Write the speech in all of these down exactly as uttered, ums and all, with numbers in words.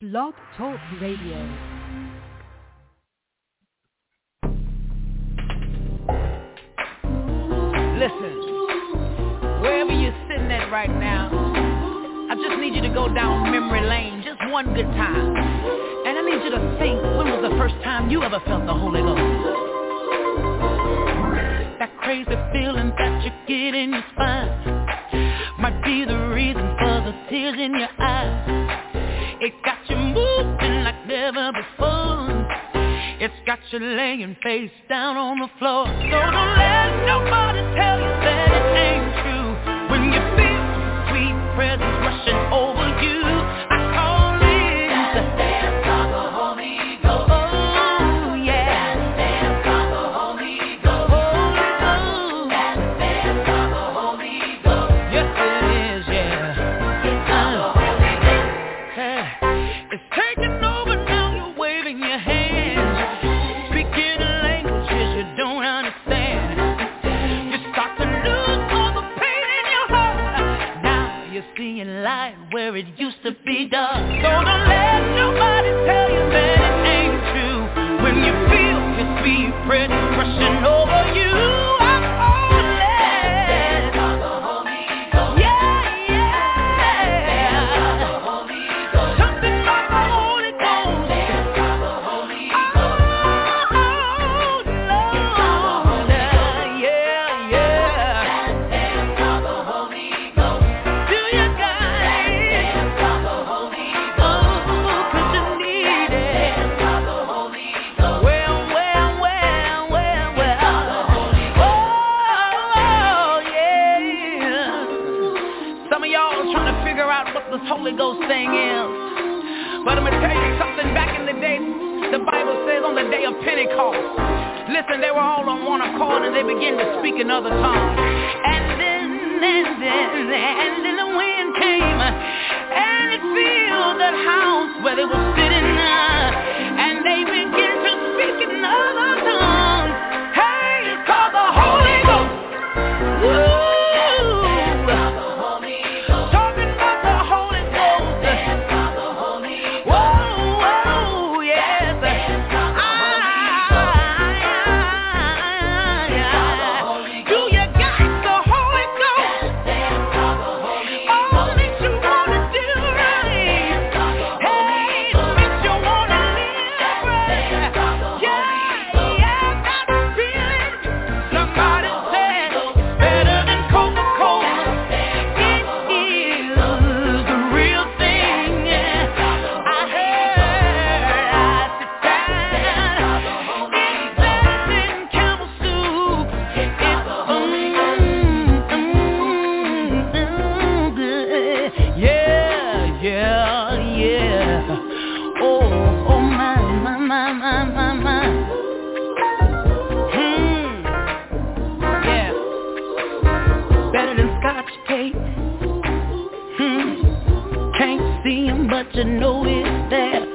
Blog Talk Radio. Listen, wherever you're sitting at right now, I just need you to go down memory lane just one good time. And I need you to think, when was the first time you ever felt the Holy Ghost? That crazy feeling that you get in your spine might be the reason for the tears in your eyes. It got you moving like never before. It's got you laying face down on the floor. So don't let nobody tell you that it ain't true. When you feel the sweet presence rushing over you, I call it the dance of the Holy Ghost. Oh yeah, the dance of the Holy Ghost. Holy Ghost, that's the dance of the Holy Ghost. Yes it is, yeah. It's of the Holy Ghost. Hey, it's taking over now. You're waving your hands. Light where it used to be dark. So don't let nobody tell you that it ain't true. When you feel his sweet presence rushing over you, I'm all led. Yeah, yeah. Something about the Holy Ghost. Oh, Lord. Yeah, yeah. Do you this Holy Ghost thing is? But I'm going to tell you something. Back in the day, the Bible says on the day of Pentecost, listen, they were all on one accord and they began to speak in other tongues. And then, and then, and then the wind came and it filled that house where they were sitting, uh, and they began to speak in other tongues. Hey, it's called the Holy Ghost. Woo! But you know it's there.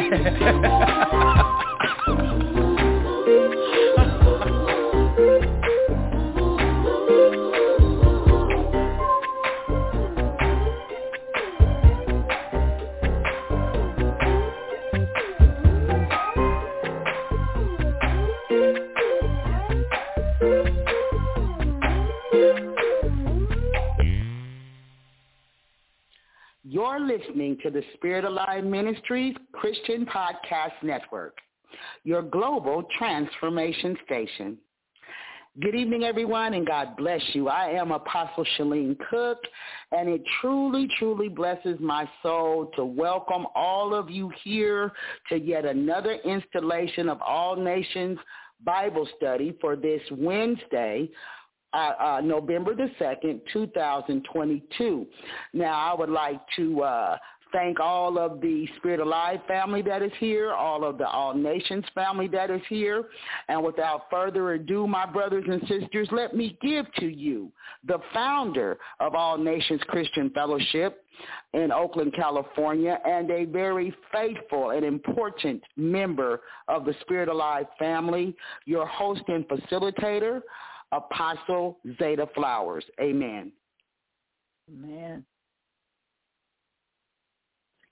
You're listening to the Spirit Alive Ministries Christian Podcast Network, your global transformation station. Good evening, everyone, and God bless you. I am Apostle Shalene Cook, and it truly, truly blesses my soul to welcome all of you here to yet another installation of All Nations Bible Study for this Wednesday, Uh, uh, November the second, two thousand twenty-two. Now, I would like to uh, thank all of the Spirit Alive family that is here, all of the All Nations family that is here. And without further ado, my brothers and sisters, let me give to you the founder of All Nations Christian Fellowship in Oakland, California, and a very faithful and important member of the Spirit Alive family, your host and facilitator, Apostle Zeta Flowers. Amen. Amen.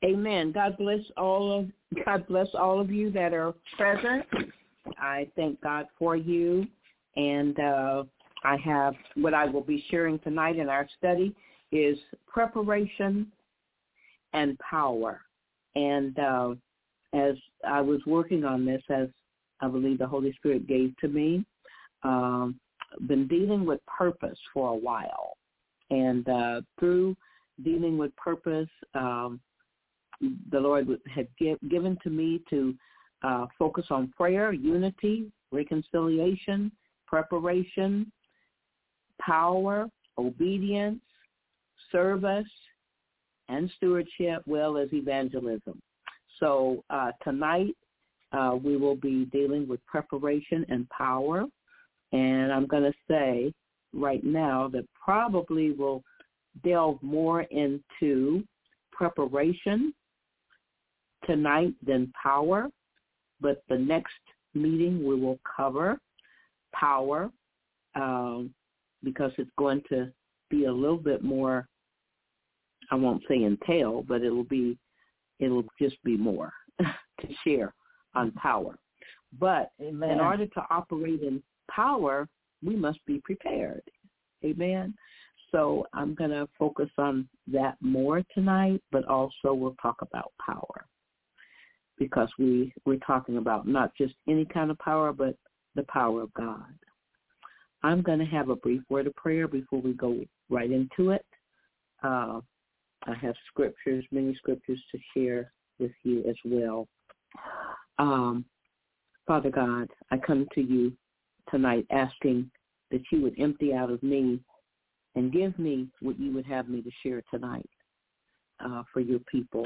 Amen. God bless all of God bless all of you that are present. I thank God for you, and uh, I have what I will be sharing tonight in our study is preparation and power. And uh, as I was working on this, as I believe the Holy Spirit gave to me, um, been dealing with purpose for a while, and uh, through dealing with purpose, um, the Lord had give, given to me to uh, focus on prayer, unity, reconciliation, preparation, power, obedience, service, and stewardship, well as evangelism. So uh, tonight uh, we will be dealing with preparation and power, and I'm going to say right now that probably will delve more into preparation tonight than power, but the next meeting we will cover power um, because it's going to be a little bit more, I won't say entail, but it'll be, it'll just be more to share on power. But Amen. In order to operate in power, we must be prepared. Amen. So I'm going to focus on that more tonight, but also we'll talk about power because we, we're talking about not just any kind of power, but the power of God. I'm going to have a brief word of prayer before we go right into it. Uh, I have scriptures, many scriptures to share with you as well. Um, Father God, I come to you tonight asking that you would empty out of me and give me what you would have me to share tonight uh, for your people.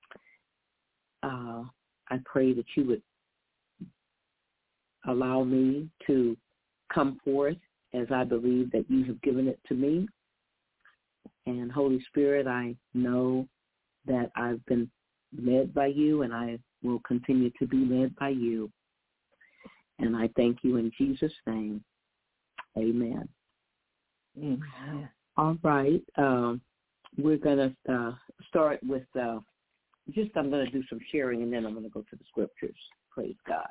Uh, I pray that you would allow me to come forth as I believe that you have given it to me. And Holy Spirit, I know that I've been led by you and I will continue to be led by you. And I thank you in Jesus' name. Amen. Amen. All right. Um, we're going to uh, start with uh, just I'm going to do some sharing and then I'm going to go to the scriptures. Praise God.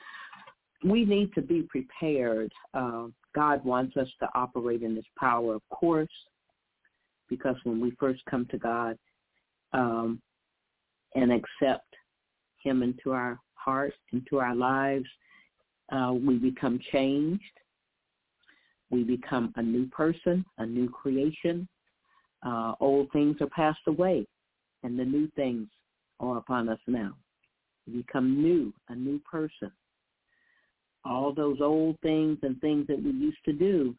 We need to be prepared. Uh, God wants us to operate in this power, of course, because when we first come to God um, and accept him into our hearts, into our lives, uh, we become changed. We become a new person, a new creation. Uh, old things are passed away, and the new things are upon us now. We become new, a new person. All those old things and things that we used to do,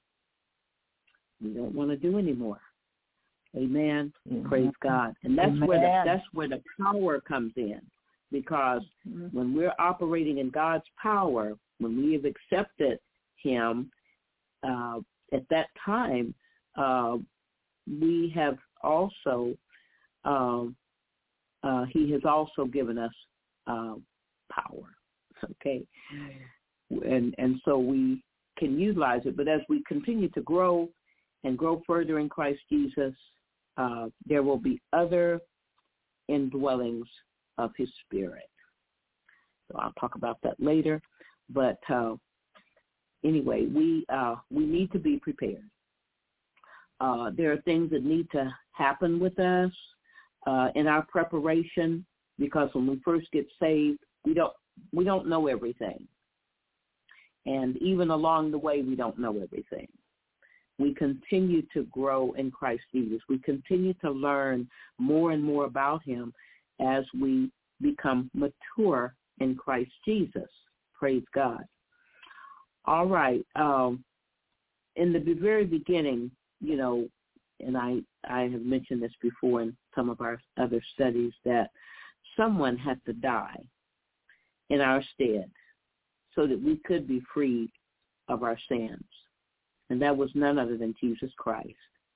we don't want to do anymore. Amen. Mm-hmm. Praise God. And that's Amen. where the, that's where the power comes in, because mm-hmm. when we're operating in God's power, when we have accepted him, uh, at that time, uh, we have also, um, uh, he has also given us uh, power. Okay. And and so we can utilize it. But as we continue to grow and grow further in Christ Jesus, uh, there will be other indwellings of his Spirit. So I'll talk about that later. But uh, anyway, we uh, we need to be prepared. Uh, there are things that need to happen with us uh, in our preparation, because when we first get saved, we don't we don't know everything. And even along the way, we don't know everything. We continue to grow in Christ Jesus. We continue to learn more and more about him as we become mature in Christ Jesus. Praise God. All right. Um, in the very beginning, you know, and I, I have mentioned this before in some of our other studies, that someone had to die in our stead so that we could be freed of our sins. And that was none other than Jesus Christ.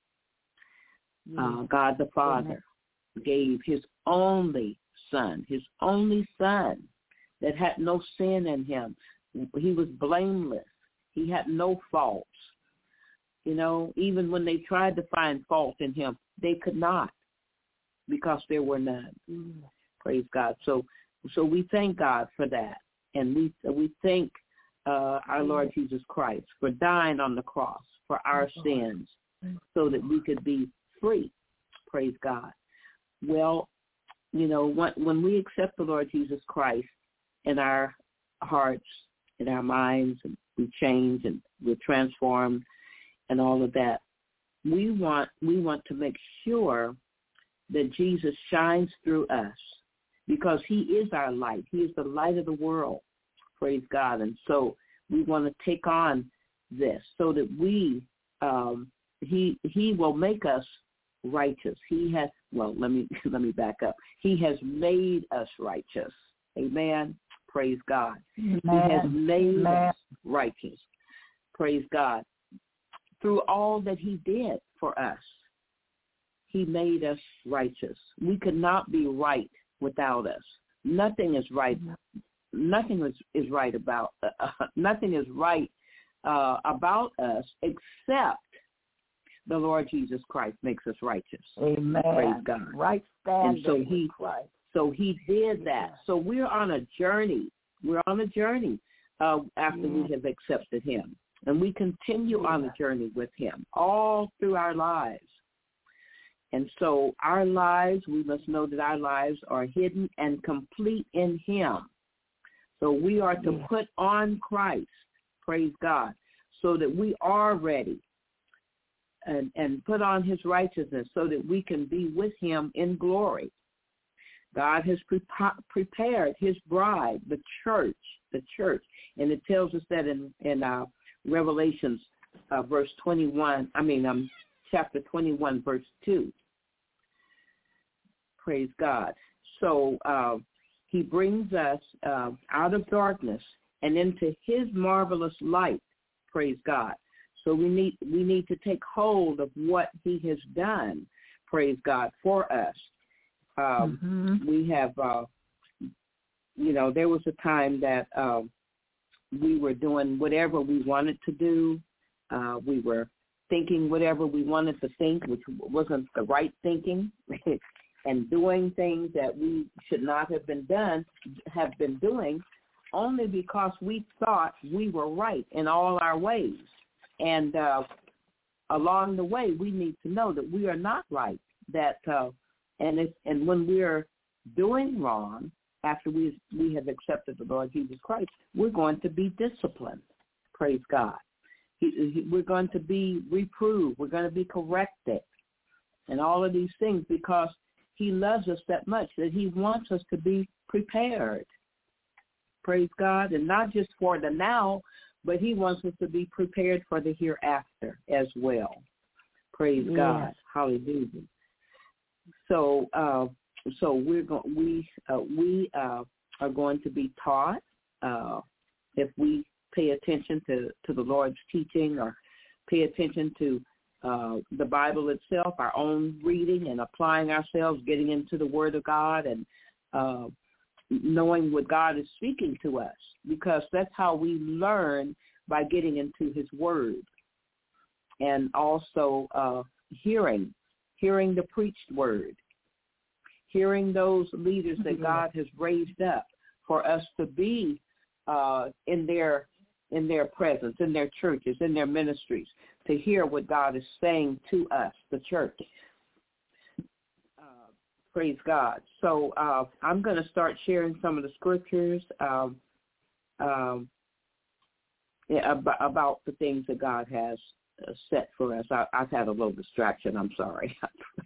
Uh, God the Father gave his only son, his only son that had no sin in him. He was blameless. He had no faults. You know, even when they tried to find fault in him, they could not. because there were none. Mm. Praise God. So so we thank God for that. And we we thank uh, our Lord Jesus Christ for dying on the cross for our sins so that we could be free. Praise God. Well, you know, when, when we accept the Lord Jesus Christ in our hearts, in our minds, and we change and we're transformed and all of that, we want we want to make sure that Jesus shines through us because he is our light. He is the light of the world. Praise God. And so we want to take on this so that we, um, he he will make us righteous. He has, well, let me let me back up. He has made us righteous. Amen. Praise God. Amen. He has made Amen. us righteous. Praise God. Through all that he did for us, he made us righteous. We could not be right without us. Nothing is right. Nothing is, is right about uh, nothing is right uh, about us except the Lord Jesus Christ makes us righteous. Amen. Praise God. Right standing and so he, with Christ. So he did that. So we're on a journey. We're on a journey uh, after yeah. we have accepted him. And we continue yeah. on the journey with him all through our lives. And so our lives, we must know that our lives are hidden and complete in him. So we are to yeah. put on Christ, praise God, so that we are ready and, and put on his righteousness so that we can be with him in glory. God has pre- prepared his bride, the church, the church. And it tells us that in, in uh, Revelations uh, verse twenty-one, I mean, um, chapter twenty-one, verse two. Praise God. So uh, he brings us uh, out of darkness and into his marvelous light. Praise God. So we need we need to take hold of what he has done. Praise God for us. Um, mm-hmm. We have, uh, you know, there was a time that uh, we were doing whatever we wanted to do. Uh, we were thinking whatever we wanted to think, which wasn't the right thinking, and doing things that we should not have been done, have been doing, only because we thought we were right in all our ways. And uh, along the way, we need to know that we are not right. That uh, and if, and when we're doing wrong, after we we have accepted the Lord Jesus Christ, we're going to be disciplined. Praise God. He, he, we're going to be reproved. We're going to be corrected, and all of these things because he loves us that much that he wants us to be prepared. Praise God, and not just for the now, but he wants us to be prepared for the hereafter as well. Praise yes. God. Hallelujah. So, uh, so we're going. We uh, we uh, are going to be taught uh, if we pay attention to, to the Lord's teaching or pay attention to uh, the Bible itself, our own reading and applying ourselves, getting into the Word of God and uh, knowing what God is speaking to us, because that's how we learn, by getting into his Word and also uh, hearing, hearing the preached Word, hearing those leaders that God has raised up for us to be uh, in their in their presence, in their churches, in their ministries, to hear what God is saying to us, the church. Uh, praise God. So uh, I'm going to start sharing some of the scriptures um, um, about, about the things that God has uh, set for us. I, I've had a little distraction. I'm sorry.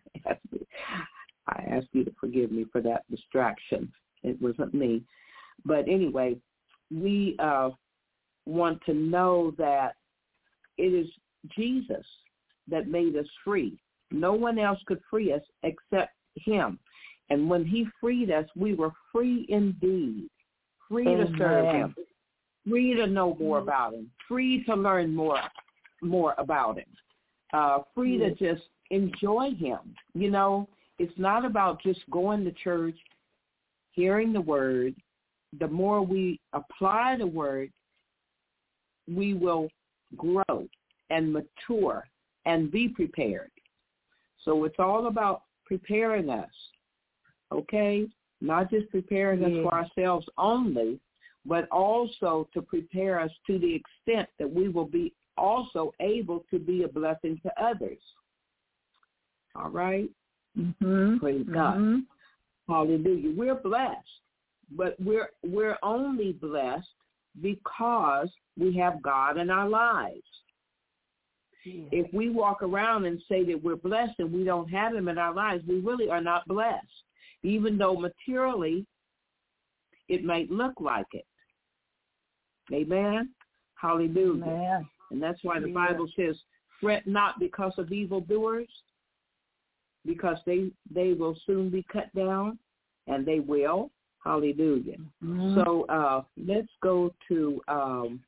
I ask you to forgive me for that distraction. It wasn't me. But anyway, we uh, want to know that it is Jesus that made us free. No one else could free us except him. And when he freed us, we were free indeed, free Amen. to serve him, free to know more about him, free to learn more more about him, uh, free yes. to just enjoy him. You know, it's not about just going to church, hearing the word. The more we apply the word, we will grow and mature and be prepared. So it's all about preparing us, okay? Not just preparing yeah. us for ourselves only, but also to prepare us to the extent that we will be also able to be a blessing to others. All right? Mm-hmm. Praise mm-hmm. God. Hallelujah. We're blessed, but we're we're only blessed because we have God in our lives. Yeah. If we walk around and say that we're blessed and we don't have him in our lives, we really are not blessed, even though materially it might look like it. Amen? Hallelujah. Amen. And that's why the yeah. Bible says, fret not because of evildoers, because they they will soon be cut down, and they will. Hallelujah. Mm-hmm. So uh, let's go to um,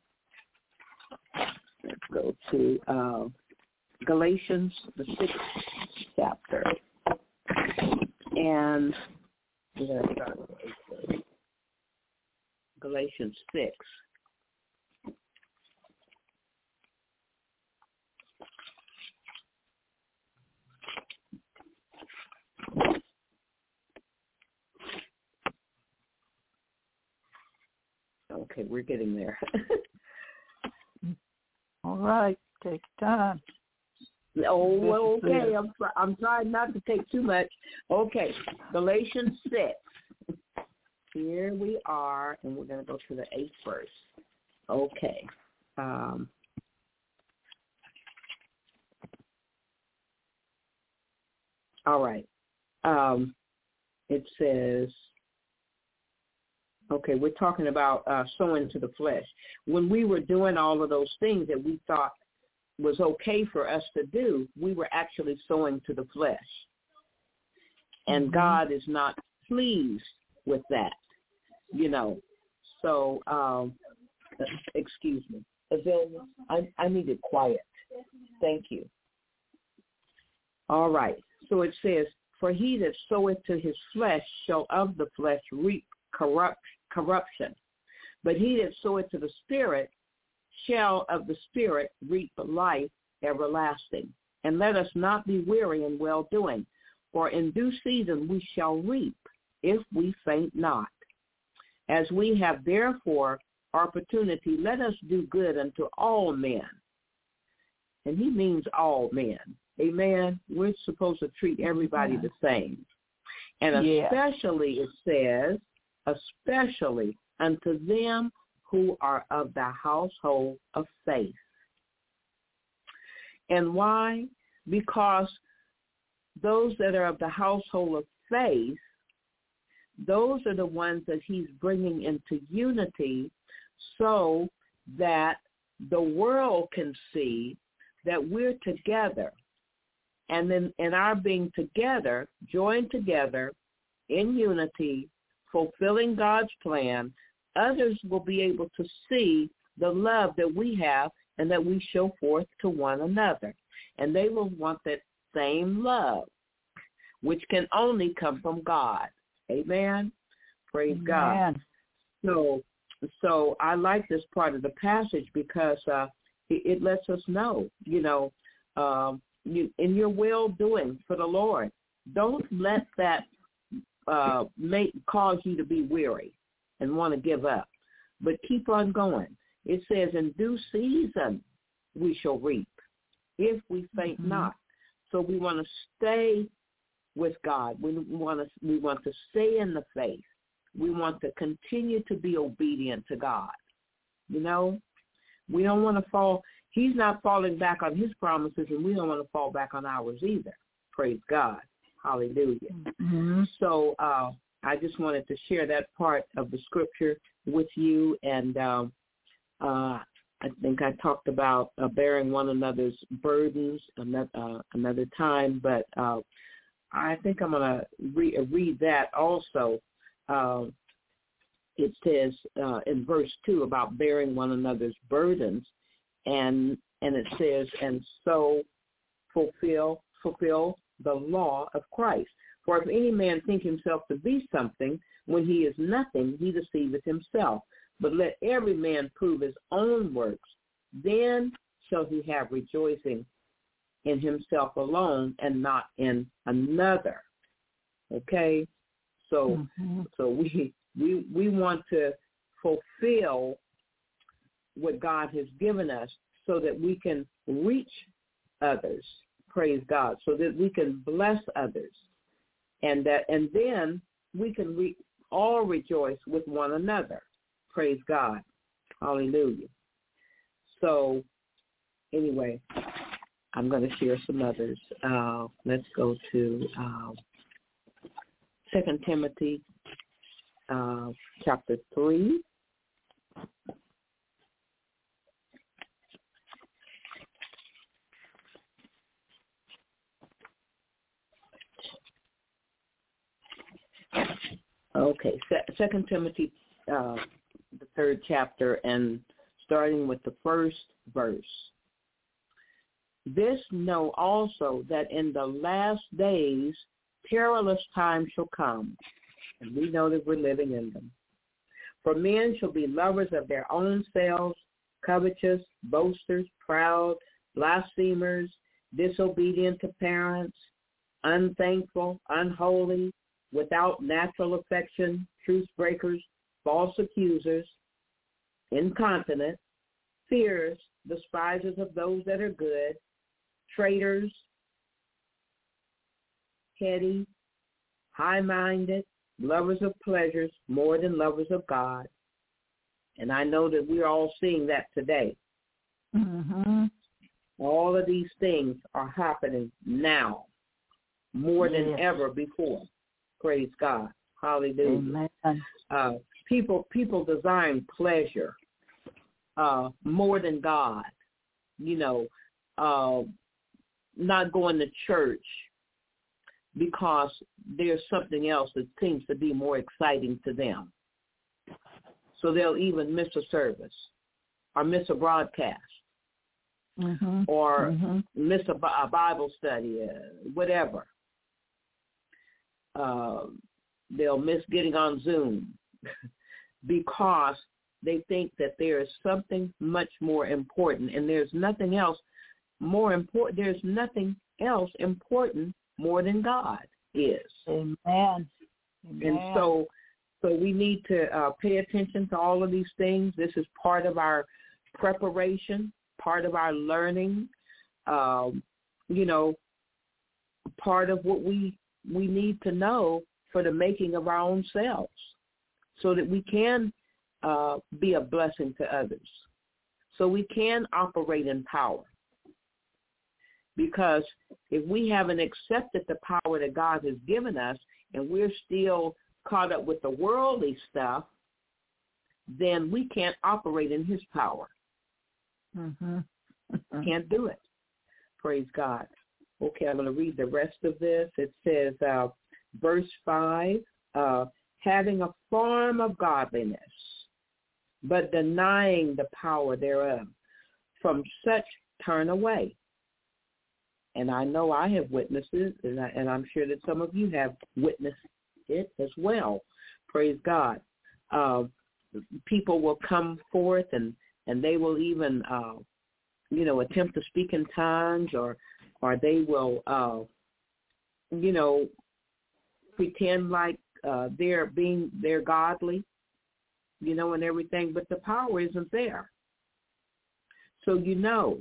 let's go to uh, Galatians, the sixth chapter, and Galatians six. Okay, we're getting there. All right, take your time. Oh, well, okay. I'm I'm trying not to take too much. Okay, Galatians six. Here we are, and we're going to go to the eighth verse. Okay. Um, all right. Um, it says, okay, we're talking about uh, sowing to the flesh. When we were doing all of those things that we thought was okay for us to do, we were actually sowing to the flesh. And mm-hmm. God is not pleased with that, you know. So, um, excuse me. Azalea, I, I needed quiet. Thank you. All right. So it says, for he that soweth to his flesh shall of the flesh reap corrupt, corruption. But he that soweth to the Spirit shall of the Spirit reap life everlasting. And let us not be weary in well-doing, for in due season we shall reap, if we faint not. As we have therefore opportunity, let us do good unto all men. And he means all men. Amen. We're supposed to treat everybody the same. And yeah. especially, it says, especially unto them who are of the household of faith. And why? Because those that are of the household of faith, those are the ones that he's bringing into unity so that the world can see that we're together. And then in our being together, joined together in unity, fulfilling God's plan, others will be able to see the love that we have and that we show forth to one another. And they will want that same love, which can only come from God. Amen? Praise Amen. God. So, so I like this part of the passage because uh, it, it lets us know, you know, um, you, in your well-doing for the Lord, don't let that uh, make cause you to be weary and want to give up, but keep on going. It says, in due season we shall reap, if we faint mm-hmm. not. So we want to stay with God. We want to we want to stay in the faith. We want to continue to be obedient to God. You know, we don't want to fall. He's not falling back on his promises, and we don't want to fall back on ours either. Praise God. Hallelujah. Mm-hmm. So uh, I just wanted to share that part of the scripture with you. And um, uh, I think I talked about uh, bearing one another's burdens another, uh, another time, but uh, I think I'm going to re- read that also. Uh, it says uh, in verse two about bearing one another's burdens, and and it says, and so fulfill fulfill the law of Christ. For if any man think himself to be something, when he is nothing, he deceiveth himself. But let every man prove his own works, then shall he have rejoicing in himself alone and not in another. Okay? So mm-hmm. so we we we want to fulfill what God has given us so that we can reach others, praise God, so that we can bless others. And that and then we can re- all rejoice with one another. Praise God. Hallelujah. So anyway, I'm going to share some others. Uh, let's go to uh, Second Timothy uh, chapter three. Okay, Second Timothy, uh, the third chapter, and starting with the first verse. This know also that in the last days perilous times shall come, and we know that we're living in them. For men shall be lovers of their own selves, covetous, boasters, proud, blasphemers, disobedient to parents, unthankful, unholy, without natural affection, truce breakers, false accusers, incontinent, fierce, despisers of those that are good, traitors, heady, high-minded, lovers of pleasures more than lovers of God. And I know that we're all seeing that today. Mm-hmm. All of these things are happening now more yes. than ever before. Praise God. Hallelujah. Amen. Uh, people people desire pleasure uh, more than God. You know, uh, not going to church because there's something else that seems to be more exciting to them. So they'll even miss a service or miss a broadcast mm-hmm. or mm-hmm. miss a, a Bible study, uh, whatever. Uh, they'll miss getting on Zoom because they think that there is something much more important, and there's nothing else more important. There's nothing else important more than God is. Amen. Amen. And so, so we need to uh, pay attention to all of these things. This is part of our preparation, part of our learning. Um, you know, part of what we we need to know for the making of our own selves, so that we can uh, be a blessing to others, so we can operate in power. Because if we haven't accepted the power that God has given us and we're still caught up with the worldly stuff, then we can't operate in his power. Mm-hmm. Can't do it. Praise God. Okay, I'm going to read the rest of this. It says, uh, verse five, uh, having a form of godliness, but denying the power thereof. From such turn away. And I know I have witnessed it, and, I, and I'm sure that some of you have witnessed it as well. Praise God. Uh, people will come forth, and, and they will even, uh, you know, attempt to speak in tongues, or or they will, uh, you know, pretend like uh, they're being, they're godly, you know, and everything, but the power isn't there. So, you know,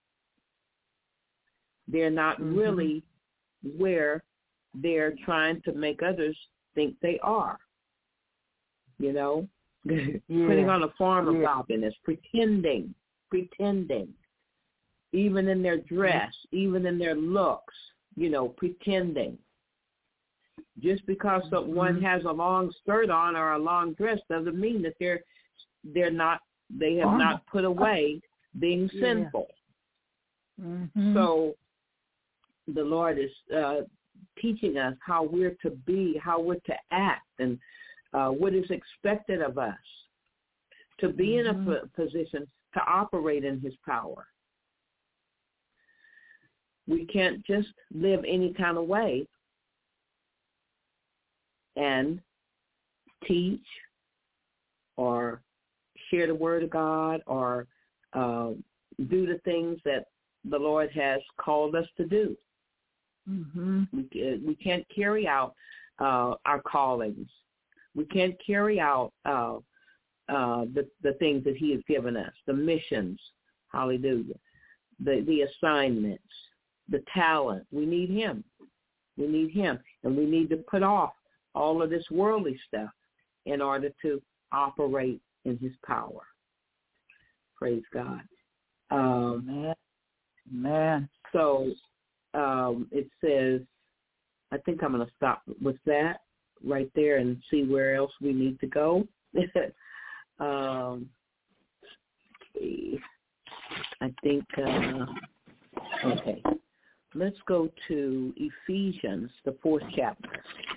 they're not mm-hmm. really where they're trying to make others think they are, you know, yeah. putting on a form yeah. of godliness, pretending, pretending. Even in their dress, even in their looks, you know, pretending. Just because mm-hmm. someone has a long skirt on or a long dress doesn't mean that they're they're not they have oh. not put away being yeah. sinful. Mm-hmm. So the Lord is uh, teaching us how we're to be, how we're to act, and uh, what is expected of us to be mm-hmm. in a p- position to operate in his power. We can't just live any kind of way and teach or share the word of God or uh, do the things that the Lord has called us to do. Mm-hmm. We, we can't carry out uh, our callings. We can't carry out uh, uh, the, the things that he has given us, the missions, hallelujah, the, the assignments, the talent. We need him. We need him. And we need to put off all of this worldly stuff in order to operate in his power. Praise God. Um, Man. Man. So um, it says, I think I'm going to stop with that right there and see where else we need to go. um, I think, uh, okay, let's go to Ephesians, the fourth chapter.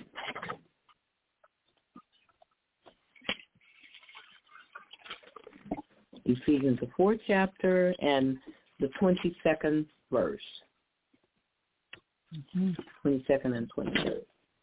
Ephesians, the fourth chapter, and the twenty-second verse. Mm-hmm. twenty-second and twenty-third.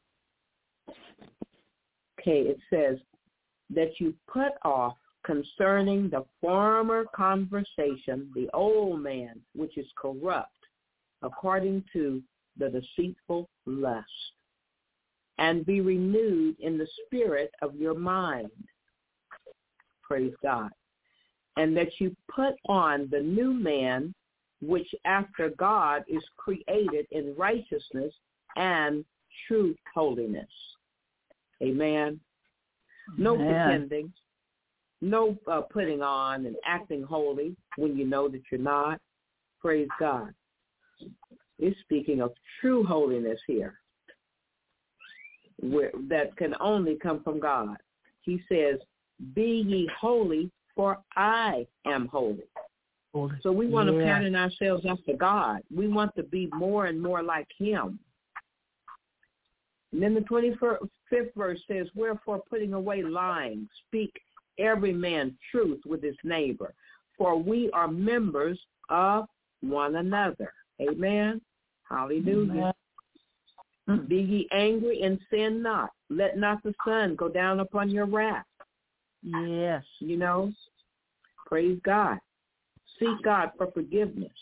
Okay, it says that you put off concerning the former conversation the old man, which is corrupt, according to the deceitful lust, and be renewed in the spirit of your mind. Praise God. And that you put on the new man, which after God is created in righteousness and true holiness. Amen. No Amen. pretending, no uh, putting on and acting holy when you know that you're not. Praise God. It's speaking of true holiness here, where, that can only come from God. He says, be ye holy, for I am holy. Holy. So we want Yeah. to pattern ourselves after God. We want to be more and more like him. And then the twenty-fifth verse says, wherefore putting away lying, speak every man truth with his neighbor, for we are members of one another. Amen. Hallelujah. Amen. Be ye angry and sin not. Let not the sun go down upon your wrath. Yes. You know, praise God. Seek God for forgiveness.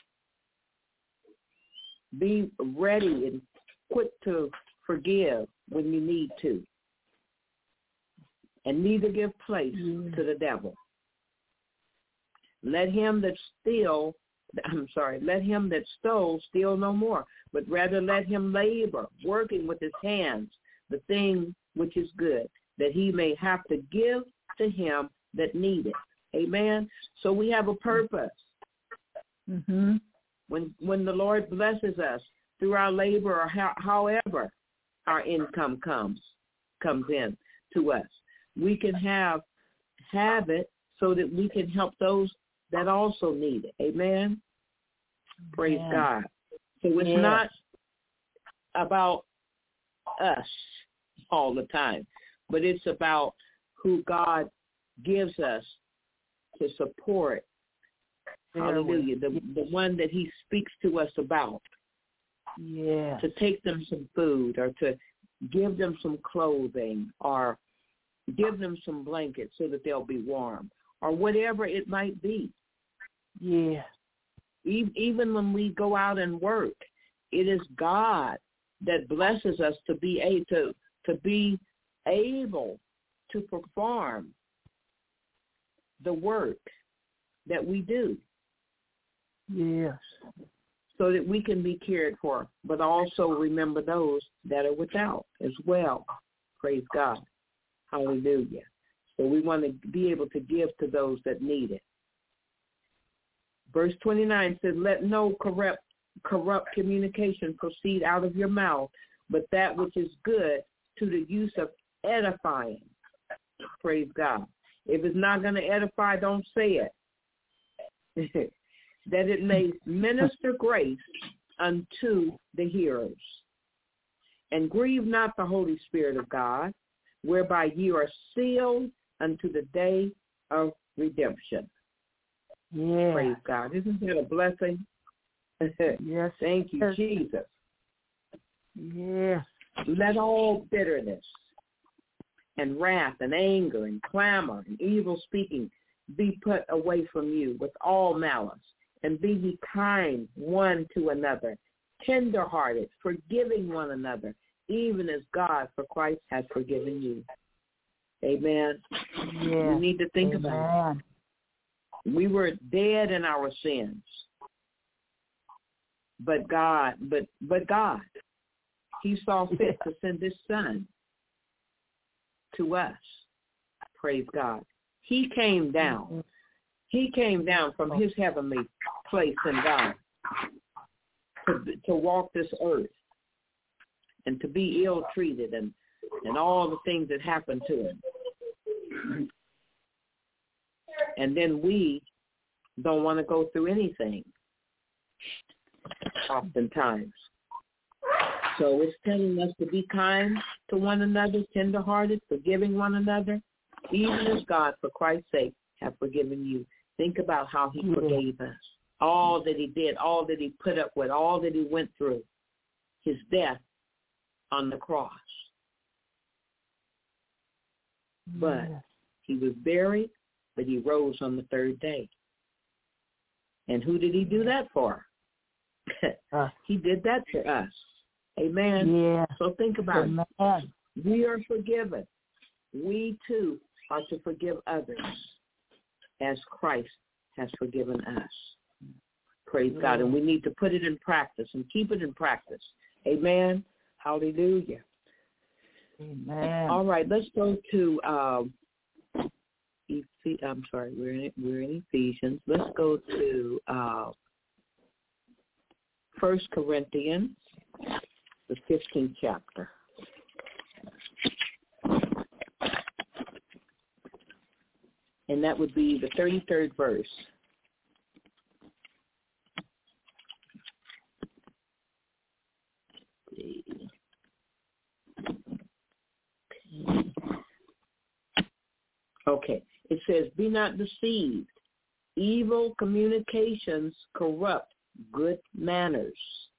Be ready and quick to forgive when you need to. And neither give place Mm. to the devil. Let him that steal, I'm sorry, let him that stole steal no more, but rather let him labor, working with his hands, the thing which is good, that he may have to give to him that needeth. Amen. So we have a purpose. Mm-hmm. When when the Lord blesses us through our labor or how, however our income comes comes in to us, we can have have it so that we can help those that also need it. Amen. Praise Amen. God. So it's Yeah. not about us all the time, but it's about who God gives us to support. Hallelujah. The, the one that he speaks to us about. Yeah. To take them some food or to give them some clothing or give them some blankets so that they'll be warm or whatever it might be. Yeah. Even when we go out and work, it is God that blesses us to be able to, to be able to perform the work that we do. Yes. So that we can be cared for, but also remember those that are without as well. Praise God. Hallelujah. So we want to be able to give to those that need it. Verse twenty-nine says, let no corrupt, corrupt communication proceed out of your mouth, but that which is good to the use of edifying. Praise God. If it's not going to edify, don't say it. That it may minister grace unto the hearers. And grieve not the Holy Spirit of God, whereby ye are sealed unto the day of redemption. Yeah. Praise God. Isn't that a blessing? Yes. Thank you, Yes. Jesus. Yes. Let all bitterness and wrath and anger and clamor and evil speaking be put away from you with all malice. and be ye kind one to another, tender-hearted, forgiving one another, even as God, for Christ, has forgiven you. Amen. Yes. We need to think Amen. about it. We were dead in our sins. But God, but but God, he saw fit to send his son to us. Praise God. He came down. He came down from his heavenly place in God to, to walk this earth and to be ill-treated and, and all the things that happened to him. And then we don't want to go through anything oftentimes. So it's telling us to be kind to one another, tender-hearted, forgiving one another, even as God, for Christ's sake, have forgiven you. Think about how he yeah. forgave us. All that he did, all that he put up with, all that he went through, his death on the cross. But yeah. he was buried, but he rose on the third day. And who did he do that for? uh, he did that for us. Amen. Yeah. So think about Amen. it. We are forgiven. We too are to forgive others as Christ has forgiven us. Praise yeah. God. And we need to put it in practice and keep it in practice. Amen. Hallelujah. Amen. All right, let's go to um, Ephes- I'm sorry, we're in we're in Ephesians. Let's go to uh, First Corinthians, the fifteenth chapter. And that would be the thirty-third verse. Okay. It says, be not deceived. Evil communications corrupt good manners.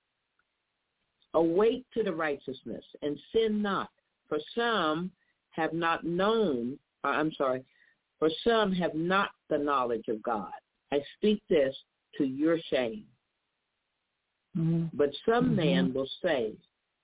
Awake to the righteousness and sin not, for some have not known, uh, I'm sorry, for some have not the knowledge of God. I speak this to your shame. Mm-hmm. But some mm-hmm. man will say,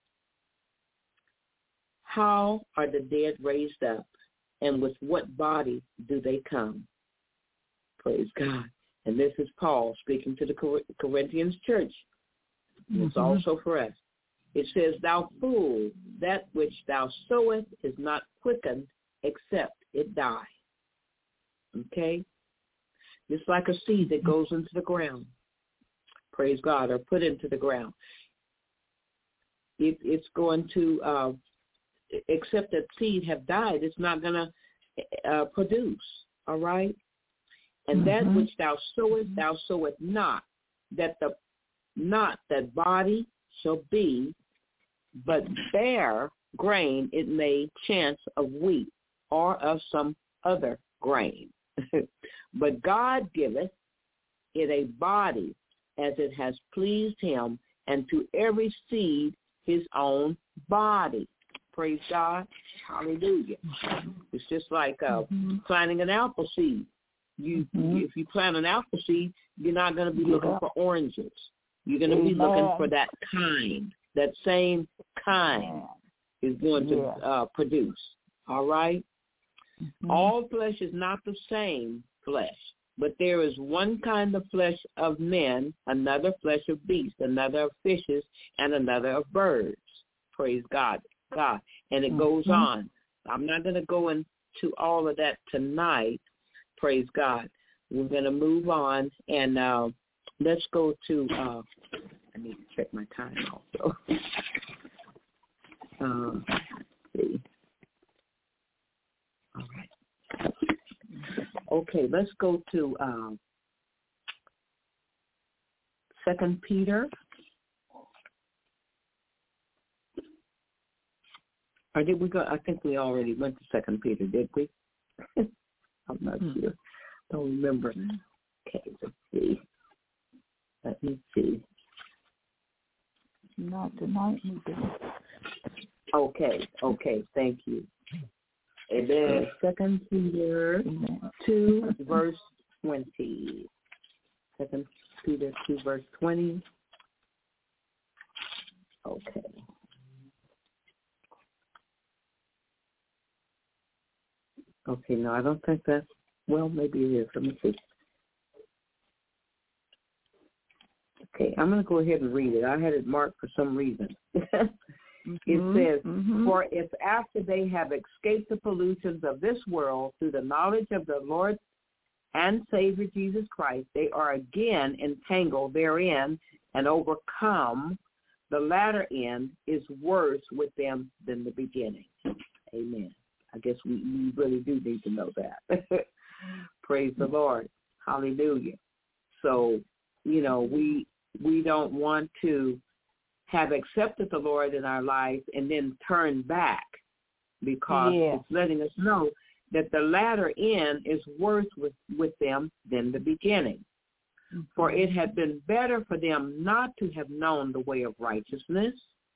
how are the dead raised up? And with what body do they come? Praise God. And this is Paul speaking to the Corinthians church. Mm-hmm. It's also for us. It says, thou fool, that which thou sowest is not quickened except it die. Okay? It's like a seed that goes into the ground. Praise God, or put into the ground. It, it's going to, uh, except that seed have died, it's not going to uh, produce, all right? And mm-hmm. that which thou sowest, thou sowest not, that the not that body shall be, but bear grain it may chance of wheat or of some other grain. But God giveth it a body as it has pleased him, and to every seed his own body. Praise God. Hallelujah. It's just like uh, mm-hmm. planting an apple seed. You, mm-hmm. If you plant an apple seed, you're not going to be yeah. looking for oranges. You're going to be looking for that kind. That same kind yeah. is going to yeah. uh, produce. All right? Mm-hmm. All flesh is not the same flesh, but there is one kind of flesh of men, another flesh of beasts, another of fishes, and another of birds. Praise God. God. And it goes mm-hmm. on. I'm not going to go into all of that tonight. Praise God. We're going to move on, and uh, let's go to, uh, I need to check my time also. uh, let's see. All right. Okay, let's go to um, Second Peter. Or did we go? I think we already went to Second Peter, did we? I'm not hmm. sure. Don't remember. Okay, let's see. Let me see. Not tonight, either. Okay, okay, thank you. And then Second Peter two, verse twenty. Second Peter two, verse twenty. Okay. Okay, no, I don't think that's, well, maybe it is. Let me see. Okay, I'm going to go ahead and read it. I had it marked for some reason. Mm-hmm. It says, mm-hmm. for if after they have escaped the pollutions of this world through the knowledge of the Lord and Savior Jesus Christ, they are again entangled therein and overcome, the latter end is worse with them than the beginning. Amen. I guess we, we really do need to know that. Praise the Lord. Hallelujah. So, you know, we we don't want to have accepted the Lord in our lives and then turn back, because yeah. it's letting us know that the latter end is worse with, with them than the beginning. Mm-hmm. For it had been better for them not to have known the way of righteousness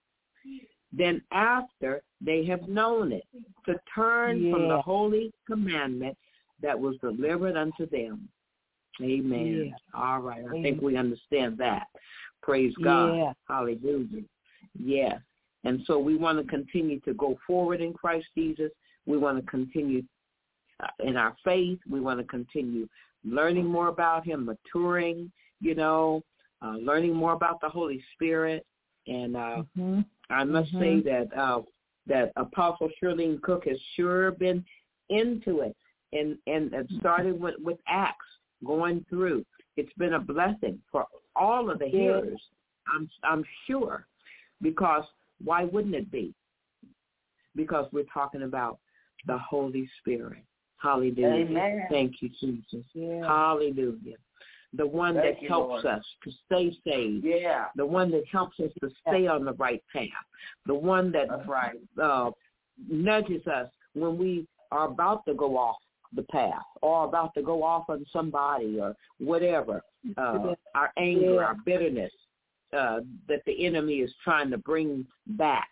than after they have known it, to turn yeah. from the holy commandment that was delivered unto them. Amen. Yeah. All right. I Amen. think we understand that. Praise God. Yeah. Hallelujah. Yes. And so we want to continue to go forward in Christ Jesus. We want to continue in our faith. We want to continue learning more about him, maturing, you know, uh, learning more about the Holy Spirit. And uh, mm-hmm. I must mm-hmm. say that uh, that Apostle Shirlene Cook has sure been into it, and, and it started with, with Acts, going through. It's been a blessing for all of the hearers, I'm, I'm sure, because why wouldn't it be? Because we're talking about the Holy Spirit. Hallelujah. Amen. Thank you, Jesus. Yeah. Hallelujah. The one Thank that you, helps Lord. us to stay saved. Yeah. The one that helps us to stay on the right path. The one that That's right. uh, nudges us when we are about to go off the path or about to go off on somebody or whatever. Uh, our anger, yeah. our bitterness uh, that the enemy is trying to bring back.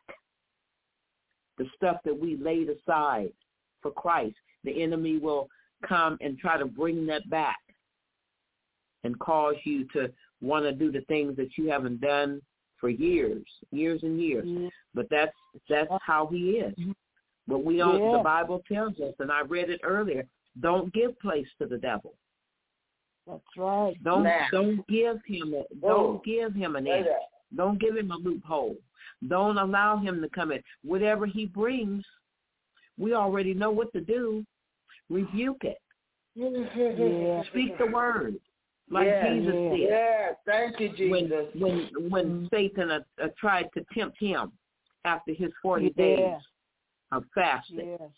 The stuff that we laid aside for Christ, the enemy will come and try to bring that back and cause you to want to do the things that you haven't done for years, years and years. Mm-hmm. But that's that's how he is. But we don't. Yeah. The Bible tells us, and I read it earlier, don't give place to the devil. That's right. Don't Man. don't give him a, don't give him an inch. Don't give him a loophole. Don't allow him to come in. Whatever he brings, we already know what to do. Rebuke it. Yeah. Speak the word. Like yeah, Jesus yeah. did. Yeah, thank you, Jesus. When when when mm-hmm. Satan uh, uh, tried to tempt him after his forty yeah. days of fasting, yeah.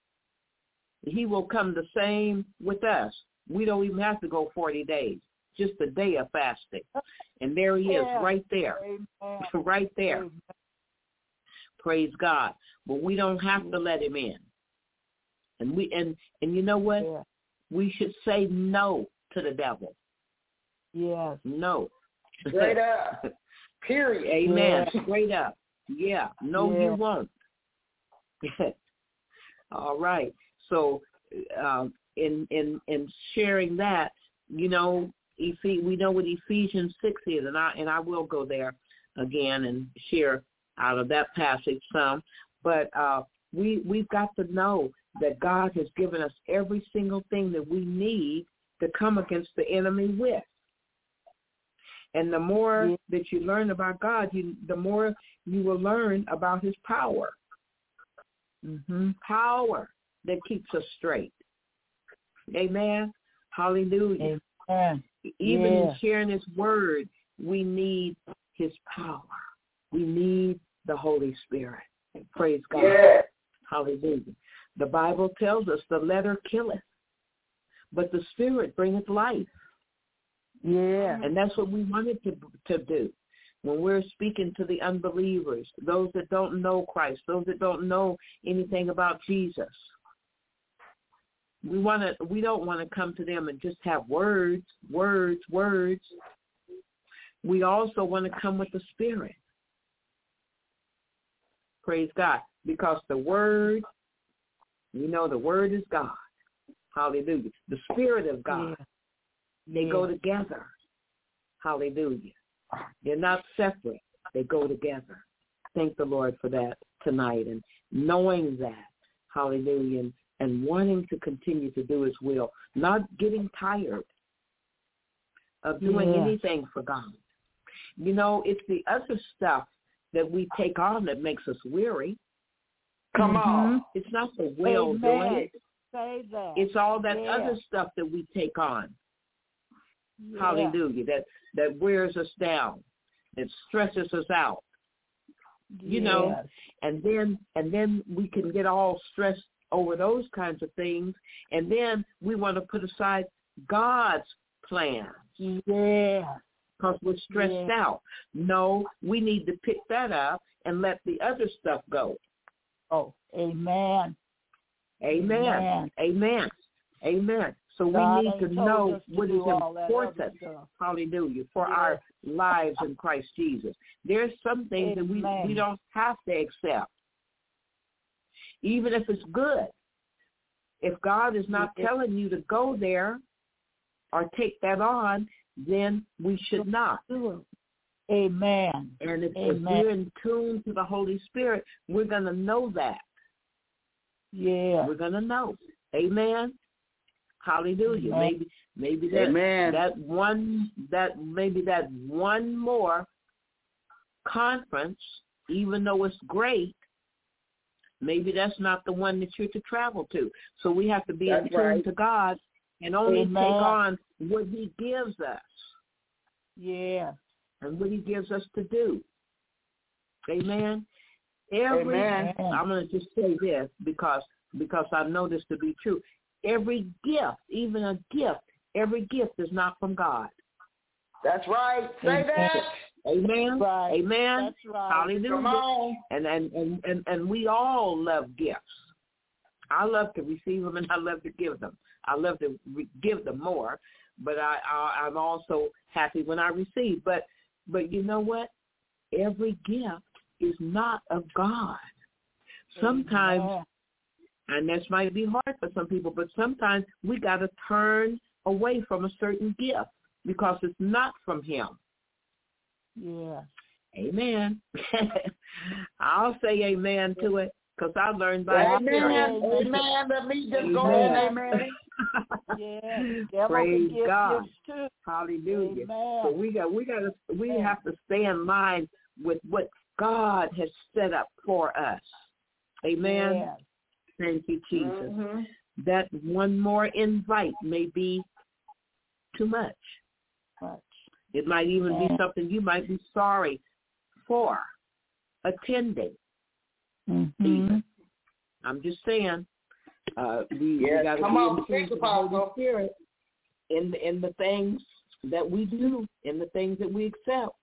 he will come the same with us. We don't even have to go forty days, just a day of fasting, and there he yeah. is, right there, Amen. right there. Amen. Praise God. But we don't have to let him in, and we and and you know what? Yeah. We should say no to the devil. Yes. No. Straight up. Period. Amen. Yeah. Straight up. Yeah. No, yeah. you won't. All right. So um, in in in sharing that, you know, Ephes- we know what Ephesians six is, and I and I will go there again and share out of that passage some. But uh, we we've got to know that God has given us every single thing that we need to come against the enemy with. And the more yeah. that you learn about God, you, the more you will learn about his power. Mm-hmm. Power that keeps us straight. Amen. Hallelujah. Amen. Even yeah. in sharing his word, we need his power. We need the Holy Spirit. Praise God. Yeah. Hallelujah. The Bible tells us the letter killeth, but the Spirit bringeth life. Yeah. And that's what we wanted to to do when we're speaking to the unbelievers, those that don't know Christ, those that don't know anything about Jesus. We want to. We don't want to come to them and just have words, words, words. We also want to come with the Spirit. Praise God, because the Word, you know, the Word is God. Hallelujah. The Spirit of God. Yeah. They yeah. go together. Hallelujah. They're not separate. They go together. Thank the Lord for that tonight, and knowing that, hallelujah, and, and wanting to continue to do his will, not getting tired of doing Yeah. anything for God. You know, it's the other stuff that we take on that makes us weary. Come on. It's not the will Amen. doing it. Say that. It's all that Yeah. other stuff that we take on. Yeah. Hallelujah. That that wears us down. That stresses us out. You know, Yes. and then and then we can get all stressed over those kinds of things, and then we want to put aside God's plan Yeah. because we're stressed Yeah. out. No, we need to pick that up and let the other stuff go. Oh, amen. Amen. Amen. Amen. Amen. So God we need ain't to told know us to what is do all that other important, stuff. hallelujah, for Yeah. our lives in Christ Jesus. There's some things that we, Amen. we don't have to accept, even if it's good. If God is not Yeah. telling you to go there or take that on, then we should not. Amen. And if, if Amen. we're in tune to the Holy Spirit, we're going to know that. Yeah. We're going to know. Amen. Hallelujah. Amen. Maybe maybe that Amen. that one that maybe that one more conference, even though it's great, maybe that's not the one that you're to travel to. So we have to be That's in tune right. to God and only Amen. take on what he gives us Yeah. and what he gives us to do. Amen. Every Amen. I'm going to just say this because because I know this to be true. Every gift, even a gift, every gift is not from God. That's right. Say Amen. that. Amen. Right. Amen. That's right. Hallelujah. Come on. And, and and and and we all love gifts. I love to receive them and I love to give them. I love to re- give them more, but I, I I'm also happy when I receive. But but you know what? Every gift is not of God. Sometimes. Amen. And this might be hard for some people, but sometimes we got to turn away from a certain gift because it's not from him. Yeah. Amen. I'll say amen to it because I learned by Amen. experience. Amen. Let me just go in. Amen. Yeah. Devil Praise can give God. gifts too. Hallelujah. Amen. So we got we got to we Amen. have to stay in line with what God has set up for us. Amen. Yeah. Thank you, Jesus. Mm-hmm. That one more invite may be too much. Much. It might even be Yeah. something you might be sorry for attending. Mm-hmm. Even. I'm just saying, uh, we, Yes, we got to come be on, in tune speak to the Holy Apostle. Spirit in the, in the things that we do, in the things that we accept.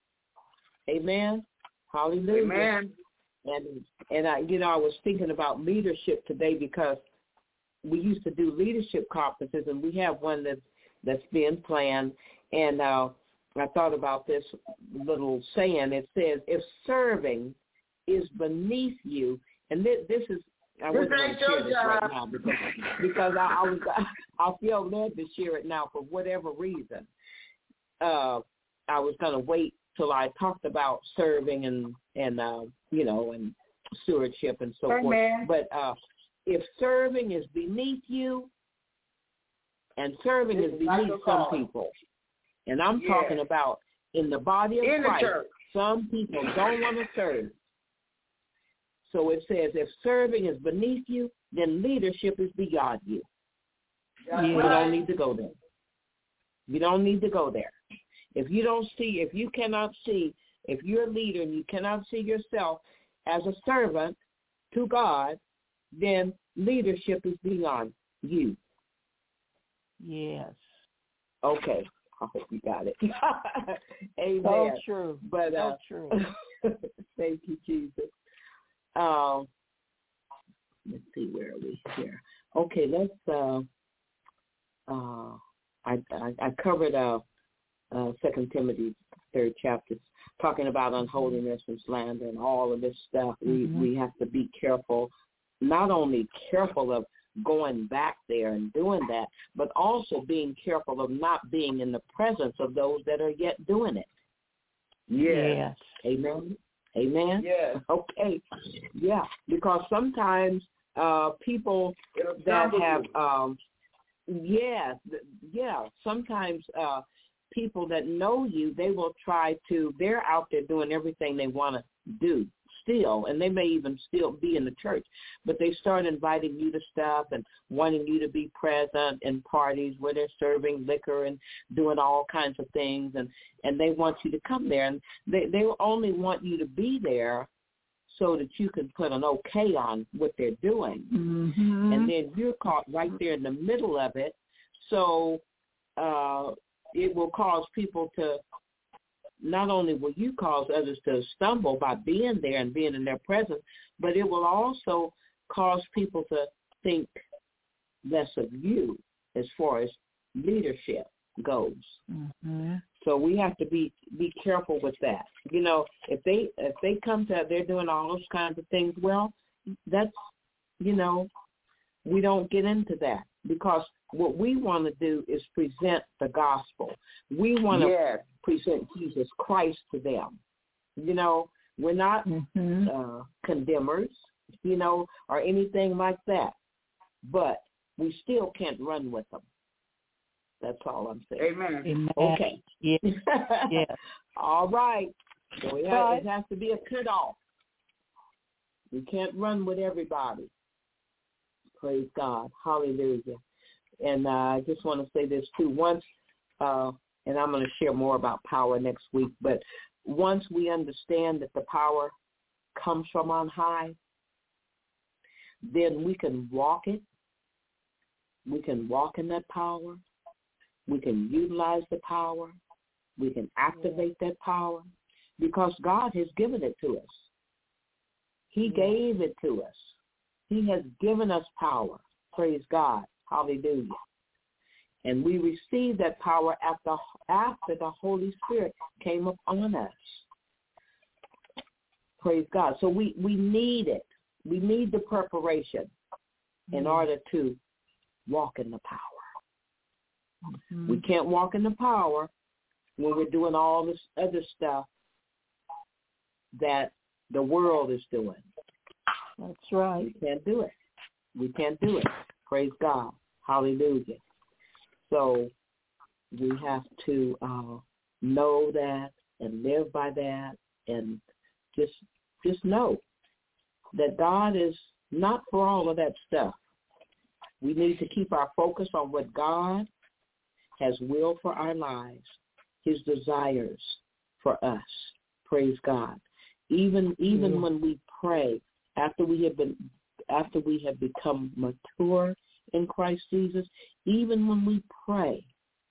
Amen. Hallelujah. Amen. And and I, you know, I was thinking about leadership today because we used to do leadership conferences, and we have one that's that's being planned. And uh, I thought about this little saying. It says, "If serving is beneath you," and this, this is I wasn't going to share this right now because because I, I was I feel led to share it now for whatever reason. Uh, I was going to wait till I talked about serving and and uh, you know and stewardship and so Amen. forth. But uh, if serving is beneath you, and serving This is is not beneath your some calling. people, and I'm Yeah. talking about in the body of In the Christ, church. some people don't want to serve. So it says, if serving is beneath you, then leadership is beyond you. That's You right. don't need to go there. You don't need to go there. If you don't see, if you cannot see, if you're a leader and you cannot see yourself as a servant to God, then leadership is beyond you. Yes. Okay. I hope you got it. Amen. So true. But, so uh, true. thank you, Jesus. Um, let's see, where are we here? Okay, let's, uh, uh, I, I, I covered uh, uh, Second Timothy, third chapter, talking about unholiness and slander and all of this stuff. We, Mm-hmm. we have to be careful, not only careful of, going back there and doing that, but also being careful of not being in the presence of those that are yet doing it. Yes. Amen. Amen. Yes. Okay. Yeah, because sometimes uh, people It'll that stumble have, you. um, yeah, th- yeah, sometimes uh, people that know you, they will try to, they're out there doing everything they want to do still, and they may even still be in the church, but they start inviting you to stuff and wanting you to be present in parties where they're serving liquor and doing all kinds of things, and, and they want you to come there, and they, they only want you to be there so that you can put an okay on what they're doing. Mm-hmm. And then you're caught right there in the middle of it, so uh, it will cause people to, not only will you cause others to stumble by being there and being in their presence, but it will also cause people to think less of you as far as leadership goes. Mm-hmm. So we have to be be careful with that. You know, if they if they come to, they're doing all those kinds of things, well, that's, you know, we don't get into that, because what we want to do is present the gospel. We want to Yes. present Jesus Christ to them. You know, we're not Mm-hmm. uh, condemners, you know, or anything like that. But we still can't run with them. That's all I'm saying. Amen. Amen. Okay. Yes. Yes. All right. So we have, Right. it has to be a cutoff. We can't run with everybody. Praise God. Hallelujah. And uh, I just want to say this too. Once, uh, and I'm going to share more about power next week, but once we understand that the power comes from on high, then we can walk it. We can walk in that power. We can utilize the power. We can activate that power, because God has given it to us. He gave it to us. He has given us power. Praise God. Hallelujah. And we received that power after, after the Holy Spirit came upon us. Praise God. So we, we need it. We need the preparation in order to walk in the power. Mm-hmm. We can't walk in the power when we're doing all this other stuff that the world is doing. That's right. We can't do it. We can't do it. Praise God. Hallelujah. So we have to uh, know that and live by that, and just just know that God is not for all of that stuff. We need to keep our focus on what God has will for our lives, his desires for us. Praise God. Even even Yeah. when we pray, after we have been after we have become mature in Christ Jesus, even when we pray,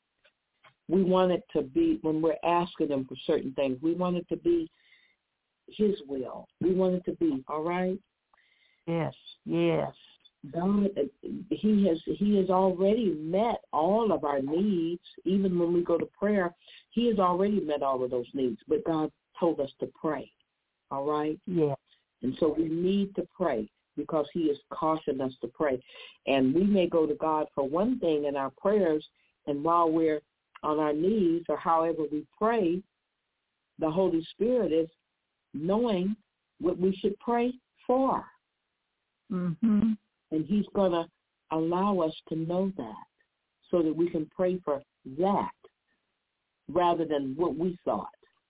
we want it to be, when we're asking him for certain things, we want it to be his will. We want it to be, all right? Yes. Yes. God, he has he has already met all of our needs. Even when we go to prayer, he has already met all of those needs. But God told us to pray, all right? Yeah. And so we need to pray, because he has cautioned us to pray. And we may go to God for one thing in our prayers, and while we're on our knees or however we pray, the Holy Spirit is knowing what we should pray for. Mm-hmm. And he's going to allow us to know that, so that we can pray for that rather than what we thought.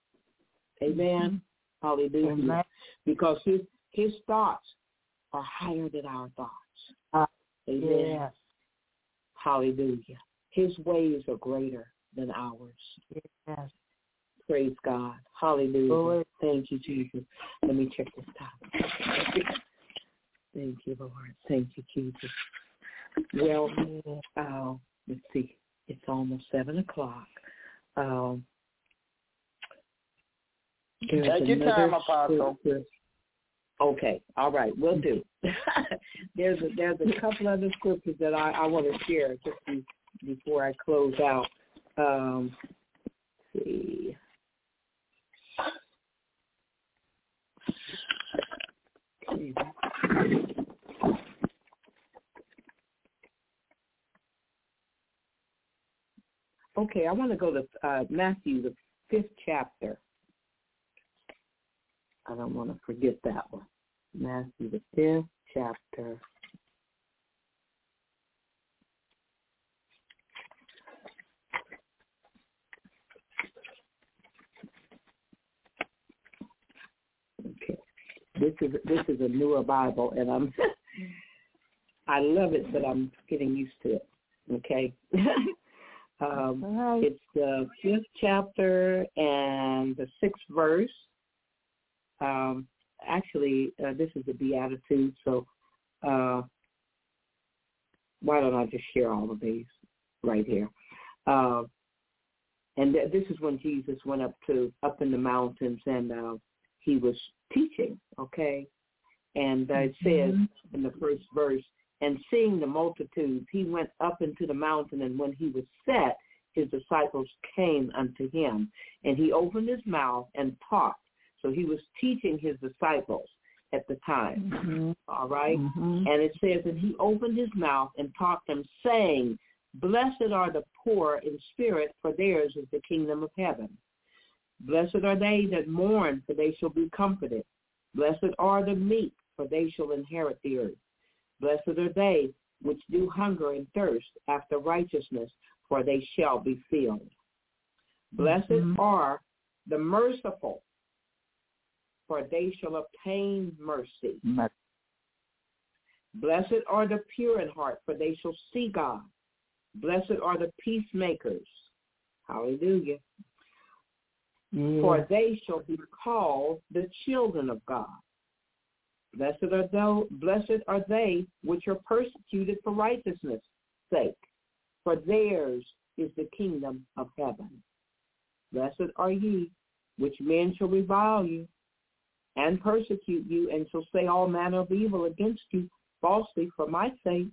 Amen? Mm-hmm. Hallelujah. Amen. Because his his thoughts are higher than our thoughts. Uh, Amen. Yes. Hallelujah. His ways are greater than ours. Yes. Praise God. Hallelujah. Lord. Thank you, Jesus. Let me check this time. Thank you, Lord. Thank you, Jesus. Well, Yeah. uh, let's see. It's almost seven o'clock. Um, there's Take your another time, Apostle. scripture. Okay, all right, we'll do. there's a, there's a couple other scriptures that I, I want to share just be, before I close out. Um, let's see. Okay. Okay, I want to go to uh, Matthew, the fifth chapter. I don't want to forget that one. Matthew, the fifth chapter. Okay, this is this is a newer Bible, and I'm I love it, but I'm getting used to it. Okay. Um, right. It's the fifth chapter and the sixth verse. Um, actually, uh, this is the Beatitudes, so uh, why don't I just share all of these right here? Uh, and th- this is when Jesus went up to up in the mountains, and uh, he was teaching. Okay, and uh, it says mm-hmm. in the first verse, and seeing the multitudes, he went up into the mountain, and when he was set, his disciples came unto him, and he opened his mouth and taught. So he was teaching his disciples at the time, mm-hmm. all right? Mm-hmm. And it says, and he opened his mouth and taught them, saying, blessed are the poor in spirit, for theirs is the kingdom of heaven. Blessed are they that mourn, for they shall be comforted. Blessed are the meek, for they shall inherit the earth. Blessed are they which do hunger and thirst after righteousness, for they shall be filled. Blessed mm-hmm. are the merciful, for they shall obtain mercy. Mm-hmm. Blessed are the pure in heart, for they shall see God. Blessed are the peacemakers. Hallelujah. Mm. For they shall be called the children of God. Blessed are those, blessed are they which are persecuted for righteousness' sake, for theirs is the kingdom of heaven. Blessed are ye, which men shall revile you, and persecute you, and shall say all manner of evil against you falsely for my sake.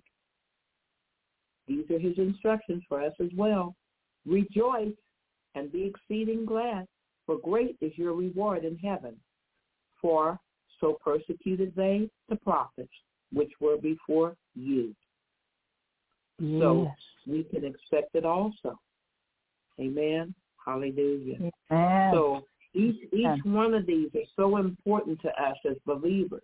These are his instructions for us as well. Rejoice and be exceeding glad, for great is your reward in heaven. For so persecuted they the prophets which were before you. Yes. So we can expect it also. Amen. Hallelujah. Amen. So each each Amen. One of these is so important to us as believers.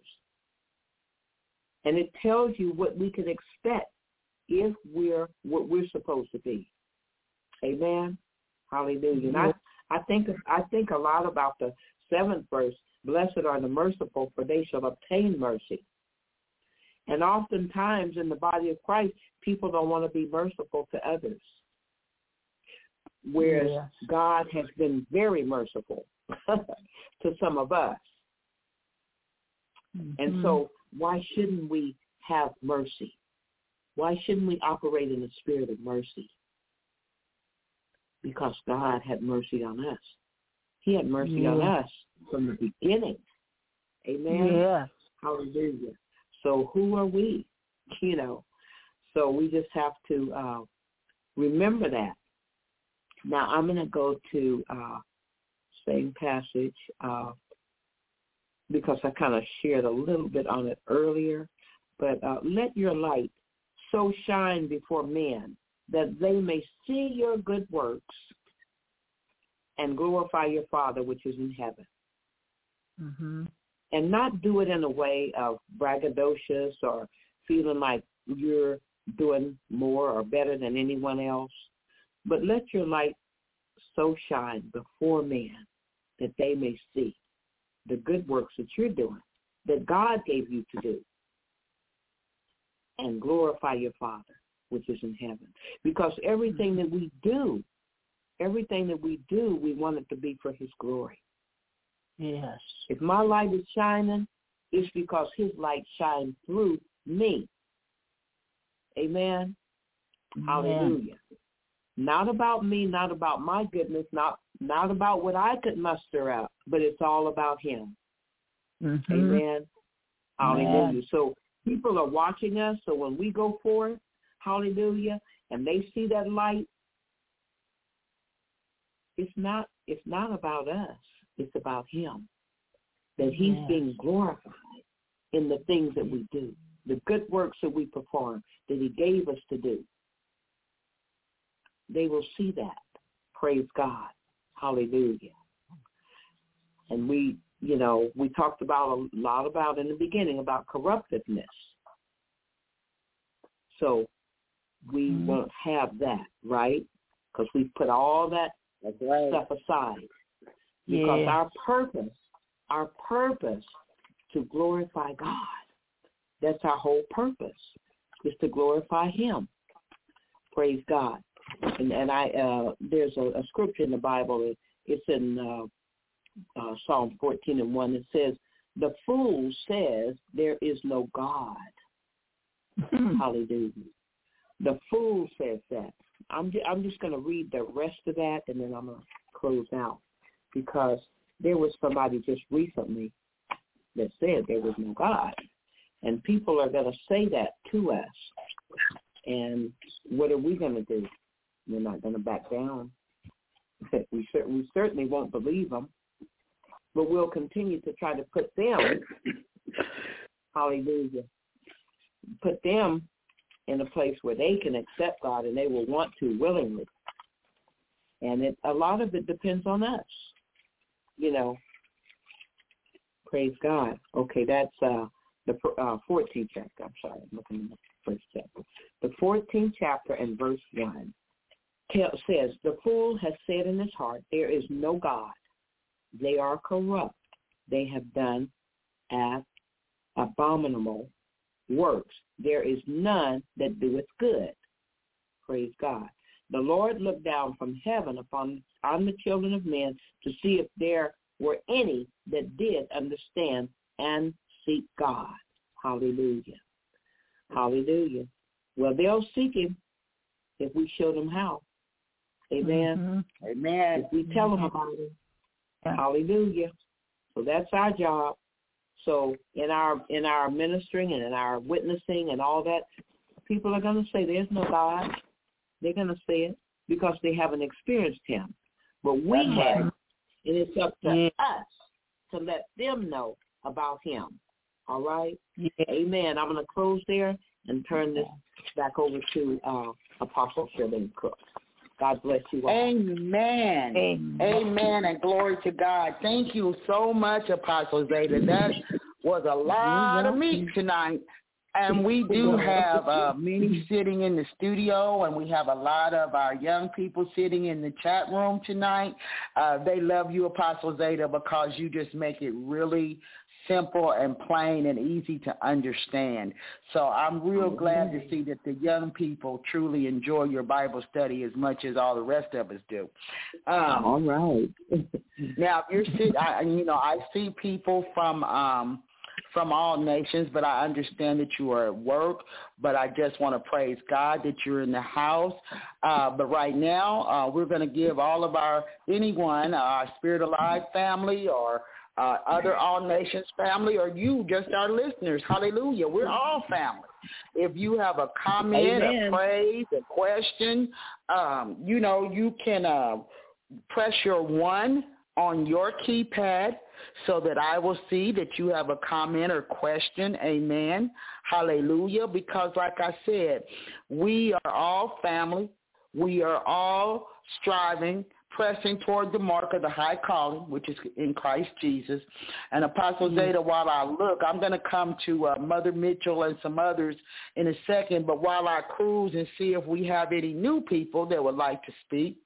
And it tells you what we can expect if we're what we're supposed to be. Amen. Hallelujah. And I, I think I think a lot about the seventh verse. Blessed are the merciful, for they shall obtain mercy. And oftentimes in the body of Christ, people don't want to be merciful to others, whereas yes. God has been very merciful to some of us. Mm-hmm. And so why shouldn't we have mercy? Why shouldn't we operate in the spirit of mercy? Because God had mercy on us. He had mercy yes. on us from the beginning. Amen? Yes. Hallelujah. So who are we? You know, so we just have to uh, remember that. Now I'm going to go to uh, same passage uh, because I kind of shared a little bit on it earlier. But uh, let your light so shine before men that they may see your good works and glorify your Father which is in heaven. Mm-hmm. And not do it in a way of braggadocious or feeling like you're doing more or better than anyone else. But let your light so shine before men that they may see the good works that you're doing, that God gave you to do, and glorify your Father which is in heaven. Because everything that we do, everything that we do, we want it to be for his glory. Yes. If my light is shining, it's because his light shines through me. Amen? Amen. Hallelujah. Not about me, not about my goodness, not not about what I could muster up, but it's all about him. Mm-hmm. Amen? Hallelujah. Amen. So people are watching us, so when we go forth, hallelujah, and they see that light, it's not it's not about us. It's about him, that he's yes. being glorified in the things that we do, the good works that we perform, that he gave us to do. They will see that. Praise God. Hallelujah. And we, you know, we talked about a lot about in the beginning about corruptiveness. So we mm-hmm. won't have that, right? Because we've put all that right. stuff aside. Because yeah. our purpose, our purpose to glorify God, that's our whole purpose, is to glorify him. Praise God. And, and I, uh, there's a, a scripture in the Bible, it's in uh, uh, Psalm fourteen and one, it says, the fool says there is no God. Hallelujah. The fool says that. I'm, I'm just going to read the rest of that, and then I'm going to close out. Because there was somebody just recently that said there was no God. And people are going to say that to us. And what are we going to do? We're not going to back down. We, cer- we certainly won't believe them. But we'll continue to try to put them, hallelujah, put them in a place where they can accept God and they will want to willingly. And it, a lot of it depends on us. You know, praise God. Okay, that's uh, the uh, fourteenth chapter. I'm sorry, I'm looking at the first chapter. The fourteenth chapter and verse one says, the fool has said in his heart, there is no God. They are corrupt. They have done abominable works. There is none that doeth good. Praise God. The Lord looked down from heaven upon on the children of men to see if there were any that did understand and seek God. Hallelujah. Hallelujah. Well, they'll seek him if we show them how. Amen. Mm-hmm. Amen. If we tell them about it. Yeah. Hallelujah. So that's our job. So in our in our ministering and in our witnessing and all that, people are going to say there's no God. They're going to say it because they haven't experienced him. But we That's have, right. and it's up to yeah. us to let them know about him. All right? Yeah. Amen. I'm going to close there and turn this back over to uh, Apostle Shirley Cook. God bless you all. Amen. Amen. Amen, and glory to God. Thank you so much, Apostle Zeta. That was a lot of meat tonight. And we do have uh, many sitting in the studio, and we have a lot of our young people sitting in the chat room tonight. Uh, they love you, Apostle Zeta, because you just make it really simple and plain and easy to understand. So I'm real glad to see that the young people truly enjoy your Bible study as much as all the rest of us do. Um, all right. Now, if you're sit, I, you know, I see people from um, from all nations, but I understand that you are at work. But I just want to praise God that you're in the house. Uh, but right now, uh, we're going to give all of our anyone, uh, our Spirit Alive family, or Uh, other All Nations family, or you, just our listeners. Hallelujah. We're all family. If you have a comment, Amen. a praise, a question, um, you know, you can uh, press your one on your keypad so that I will see that you have a comment or question. Amen. Hallelujah. Because like I said, we are all family. We are all striving, pressing toward the mark of the high calling, which is in Christ Jesus. And Apostle mm-hmm. Zeta, while I look, I'm going to come to uh, Mother Mitchell and some others in a second, but while I cruise and see if we have any new people that would like to speak,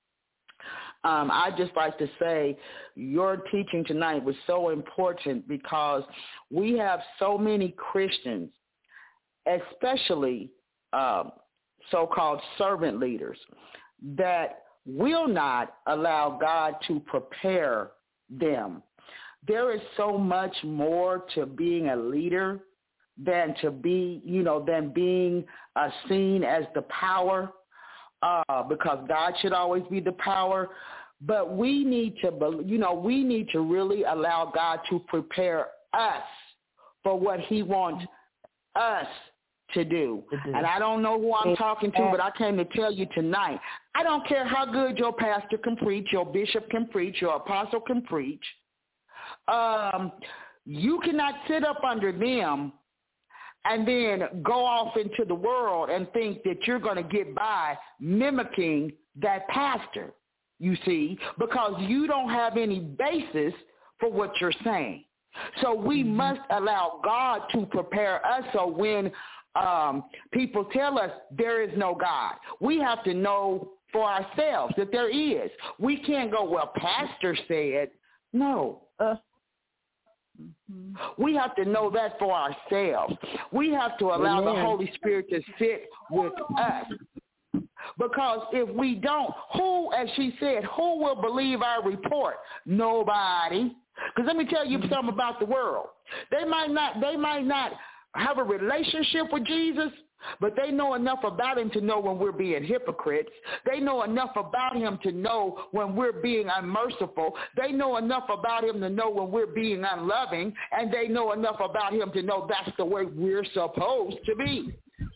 um, I'd just like to say your teaching tonight was so important because we have so many Christians, especially um, so-called servant leaders, that will not allow God to prepare them. There is so much more to being a leader than to be, you know, than being uh, seen as the power, uh, because God should always be the power. But we need to, you know, we need to really allow God to prepare us for what he wants us to do. And I don't know who I'm talking to, but I came to tell you tonight, I don't care how good your pastor can preach, your bishop can preach, your apostle can preach. Um, you cannot sit up under them and then go off into the world and think that you're going to get by mimicking that pastor. you see, because you don't have any basis for what you're saying. So we mm-hmm. must allow God to prepare us so when um, people tell us there is no God, we have to know for ourselves that there is. We can't go, well, pastor said. No. Uh, mm-hmm. We have to know that for ourselves. We have to allow Amen. The Holy Spirit to sit with us. Because if we don't, who, as she said, who will believe our report? Nobody. Because let me tell you something about the world. They might not, they might not have a relationship with Jesus, but they know enough about him to know when we're being hypocrites. They know enough about him to know when we're being unmerciful. They know enough about him to know when we're being unloving. And they know enough about him to know that's the way we're supposed to be.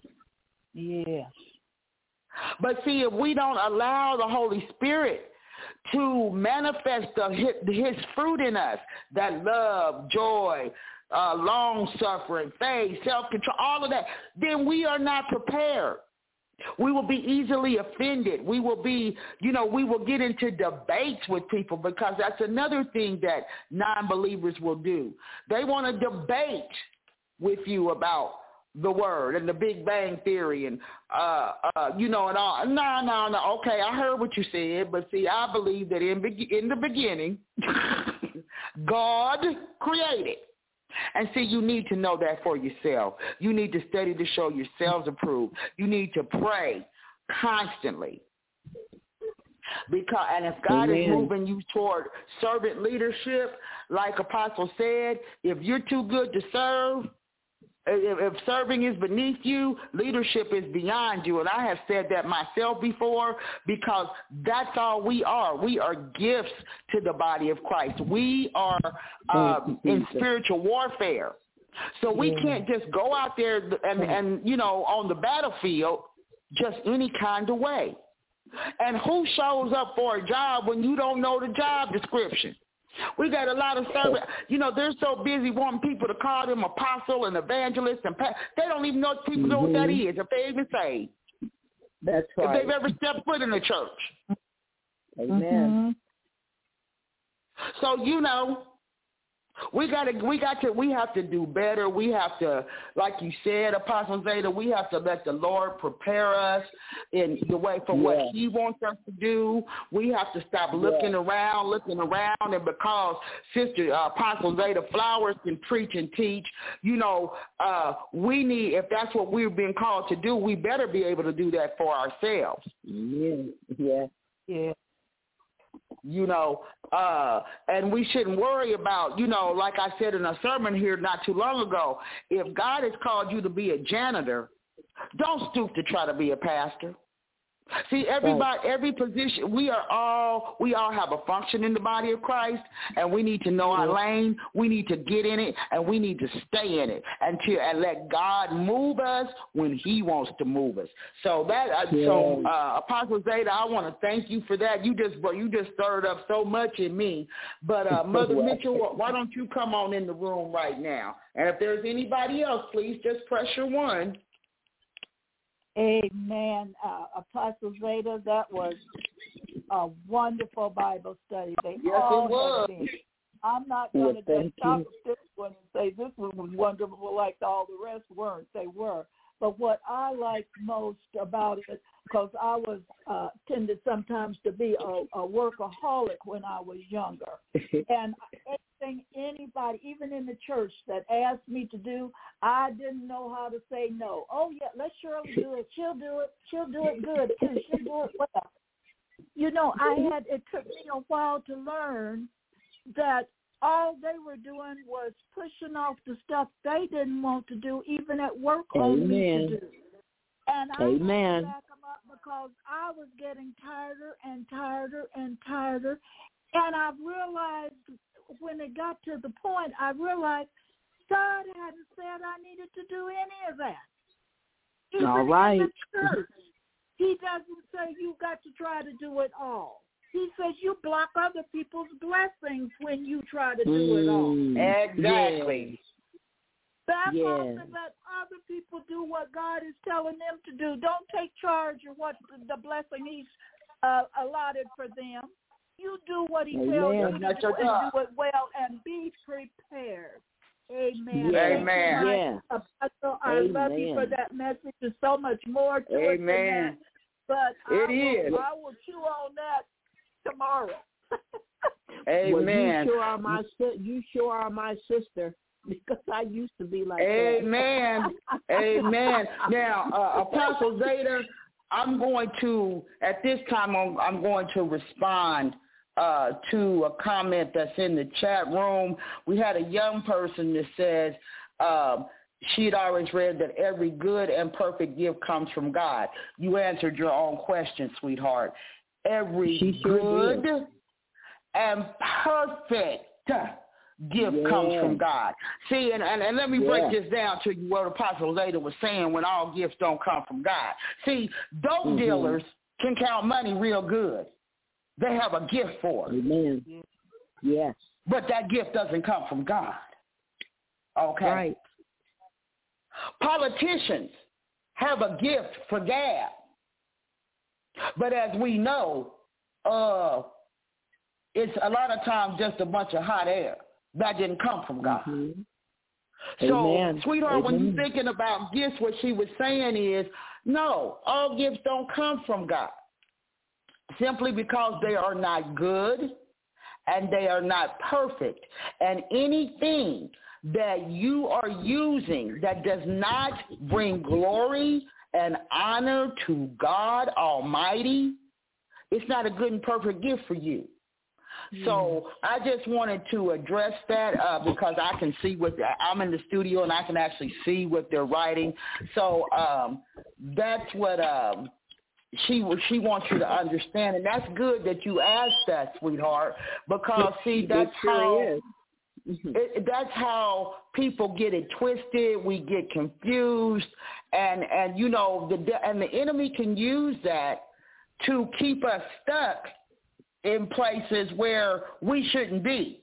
Yes. But see, if we don't allow the Holy Spirit to manifest the, his fruit in us, that love, joy, uh, long-suffering, faith, self-control, all of that, then we are not prepared. We will be easily offended. We will be, you know, we will get into debates with people because that's another thing that non-believers will do. They want to debate with you about the word and the Big Bang Theory and, uh, uh, you know, and all. No, no, no. Okay, I heard what you said, but see, I believe that in, in the beginning, God created. And see, you need to know that for yourself. You need to study to show yourselves approved. You need to pray constantly. Because, and if God Amen. Is moving you toward servant leadership, like Apostle said, if you're too good to serve, If, if serving is beneath you, leadership is beyond you. And I have said that myself before because that's all we are. We are gifts to the body of Christ. We are um, in spiritual warfare. So we yeah. can't just go out there and, and, you know, on the battlefield just any kind of way. And who shows up for a job when you don't know the job description? We got a lot of servants. You know, they're so busy wanting people to call them apostle and evangelist, and pa- they don't even know if people mm-hmm. know what that is, if they even say. That's right. If they've ever stepped foot in the church. Amen. Mm-hmm. So, you know, we got to, we got to, we have to do better. We have to, like you said, Apostle Zeta, we have to let the Lord prepare us in the way for yeah. what he wants us to do. We have to stop looking yeah. around, looking around, and because Sister uh, Apostle Zeta Flowers can preach and teach, you know, uh, we need, if that's what we're being called to do, we better be able to do that for ourselves. Yeah, yeah, yeah. You know, uh, and we shouldn't worry about, you know, like I said in a sermon here not too long ago, if God has called you to be a janitor, don't stoop to try to be a pastor. See, everybody, every position, we are all, we all have a function in the body of Christ, and we need to know our lane. We need to get in it, and we need to stay in it until and let God move us when he wants to move us. So that, uh, yeah. so uh, Apostle Zeta, I want to thank you for that. You just, bro, you just stirred up so much in me. But uh, Mother Mitchell, why don't you come on in the room right now? And if there's anybody else, please just press your one. Amen. Uh, Apostle Zeta, that was a wonderful Bible study. They yes, all it was. Been. I'm not going to well, just stop at this one and say this one was wonderful like all the rest weren't. They were. But what I liked most about it, because I was uh, tended sometimes to be a, a workaholic when I was younger. And anything anybody, even in the church, that asked me to do, I didn't know how to say no. Oh, yeah, let Shirley do it. She'll do it. She'll do it good, too. She'll do it well. You know, I had, it took me a while to learn that all they were doing was pushing off the stuff they didn't want to do, even at work, on me to do. And I Amen. had to back them up because I was getting tireder and tireder and tireder. And I realized when it got to the point, I realized God hadn't said I needed to do any of that. Even all right. in the church, he doesn't say you got to try to do it all. He says you block other people's blessings when you try to do mm, it all. Exactly. Back yes. off and let other people do what God is telling them to do. Don't take charge of what the, the blessing he's uh, allotted for them. You do what he Amen. tells you to That's do your and job. do it well and be prepared. Amen. Yes. Thank you, Amen. my Yeah. Apostle. I love you for Amen. that message. There's so much more to it than that. Amen. But I It will, is. I will chew on that tomorrow. Well, you Amen. sure are my si- you sure are my sister, because I used to be like Amen. that. Amen. Now, uh, Apostle Zeta, I'm going to, at this time, I'm, I'm going to respond uh, to a comment that's in the chat room. We had a young person that says uh, she had always read that every good and perfect gift comes from God. You answered your own question, sweetheart. Every She sure good did. and perfect gift Yeah. comes from God. See, and, and, and let me break Yeah. this down to you what Apostle Zeta was saying when all gifts don't come from God. See, dope Mhm. dealers can count money real good. They have a gift for it, Amen. Yes. but that gift doesn't come from God. Okay? Right. Politicians have a gift for gab, but as we know, uh, it's a lot of times just a bunch of hot air. That didn't come from God. Mhm. So, Amen. sweetheart, when Amen. you're thinking about gifts, what she was saying is, no, all gifts don't come from God. Simply because they are not good and they are not perfect. And anything that you are using that does not bring glory and honor to God Almighty, it's not a good and perfect gift for you. So I just wanted to address that uh, because I can see what I'm in the studio and I can actually see what they're writing. So um, that's what um, she she wants you to understand, and that's good that you asked that, sweetheart, because see that's It sure how is. Mhm. it, that's how people get it twisted. We get confused, and and you know the and the enemy can use that to keep us stuck in places where we shouldn't be.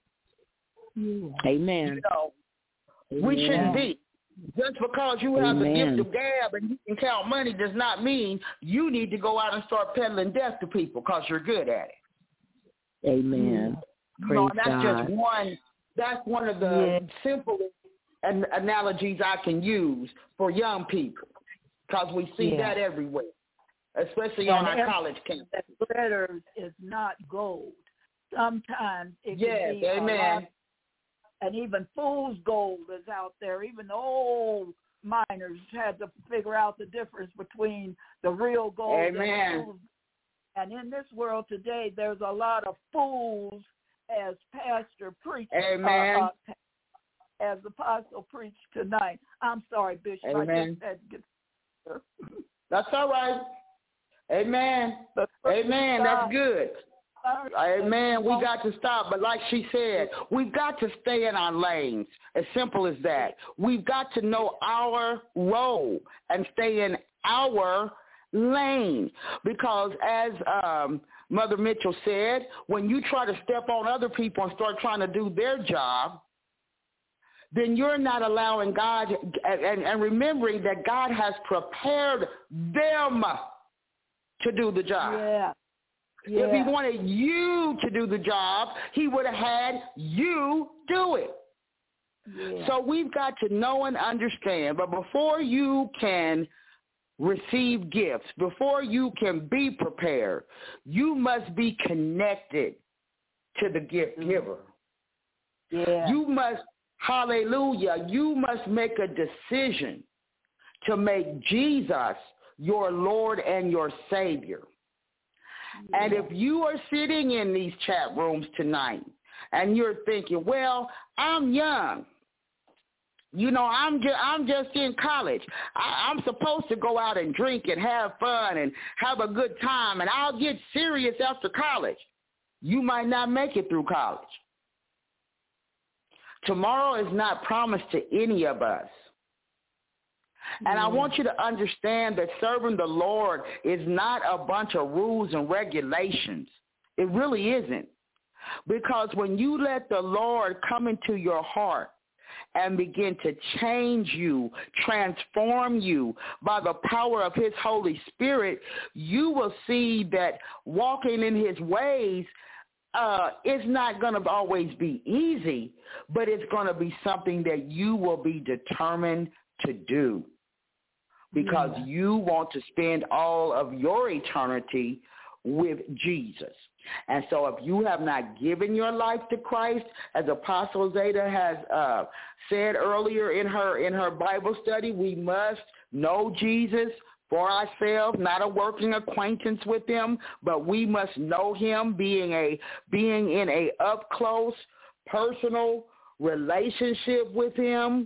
Amen. You know, Amen. we shouldn't be. Just because you have the Amen. gift of gab and you can count money does not mean you need to go out and start peddling death to people because you're good at it. Amen. You Praise know, and that's God. just one. That's one of the Yeah. simplest an- analogies I can use for young people because we see Yeah. that everywhere, especially And on our every- college campus. That glitter is not gold. Sometimes it Yes, can be a amen. lot, and even fool's gold is out there. Even the old miners had to figure out the difference between the real gold Amen. and the fool's. And in this world today, there's a lot of fools, as Pastor preached, Amen. uh, uh, as Apostle preached tonight. I'm sorry, Bishop. I Amen. just had to get. That's all right. Amen. But Amen. That's good. God, Amen. We got to stop. But like she said, we've got to stay in our lanes. As simple as that. We've got to know our role and stay in our lane. Because as um, Mother Mitchell said, when you try to step on other people and start trying to do their job, then you're not allowing God and, and remembering that God has prepared them to do the job. Yeah. Yeah. If he wanted you to do the job, he would have had you do it. Yeah. So we've got to know and understand, but before you can receive gifts, before you can be prepared, you must be connected to the gift giver. Yeah. You must, hallelujah, you must make a decision to make Jesus your Lord and your Savior. Yeah. And if you are sitting in these chat rooms tonight and you're thinking, well, I'm young. You know, I'm just, I'm just in college. I, I'm supposed to go out and drink and have fun and have a good time, and I'll get serious after college. You might not make it through college. Tomorrow is not promised to any of us. And I want you to understand that serving the Lord is not a bunch of rules and regulations. It really isn't. Because when you let the Lord come into your heart and begin to change you, transform you by the power of his Holy Spirit, you will see that walking in his ways uh, is not going to always be easy, but it's going to be something that you will be determined to do because yeah. you want to spend all of your eternity with Jesus. And so if you have not given your life to Christ, as Apostle Zeta has uh, said earlier in her in her Bible study, we must know Jesus for ourselves, not a working acquaintance with him, but we must know him, being a being in a up close, personal relationship with him,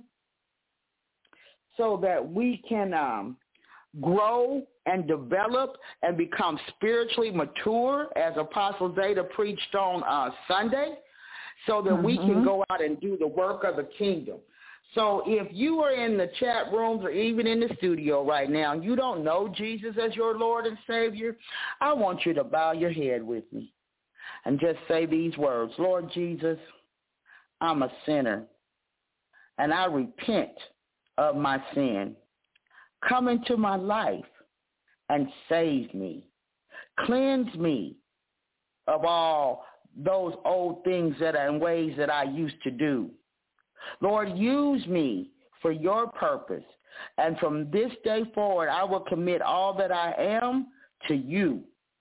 so that we can um, grow and develop and become spiritually mature, as Apostle Zeta preached on uh, Sunday, so that mm-hmm. we can go out and do the work of the kingdom. So if you are in the chat rooms or even in the studio right now and you don't know Jesus as your Lord and Savior, I want you to bow your head with me and just say these words: Lord Jesus, I'm a sinner, and I repent of my sin. Come into my life and save me. Cleanse me of all those old things that are in ways that I used to do. Lord, use me for your purpose. And from this day forward, I will commit all that I am to you.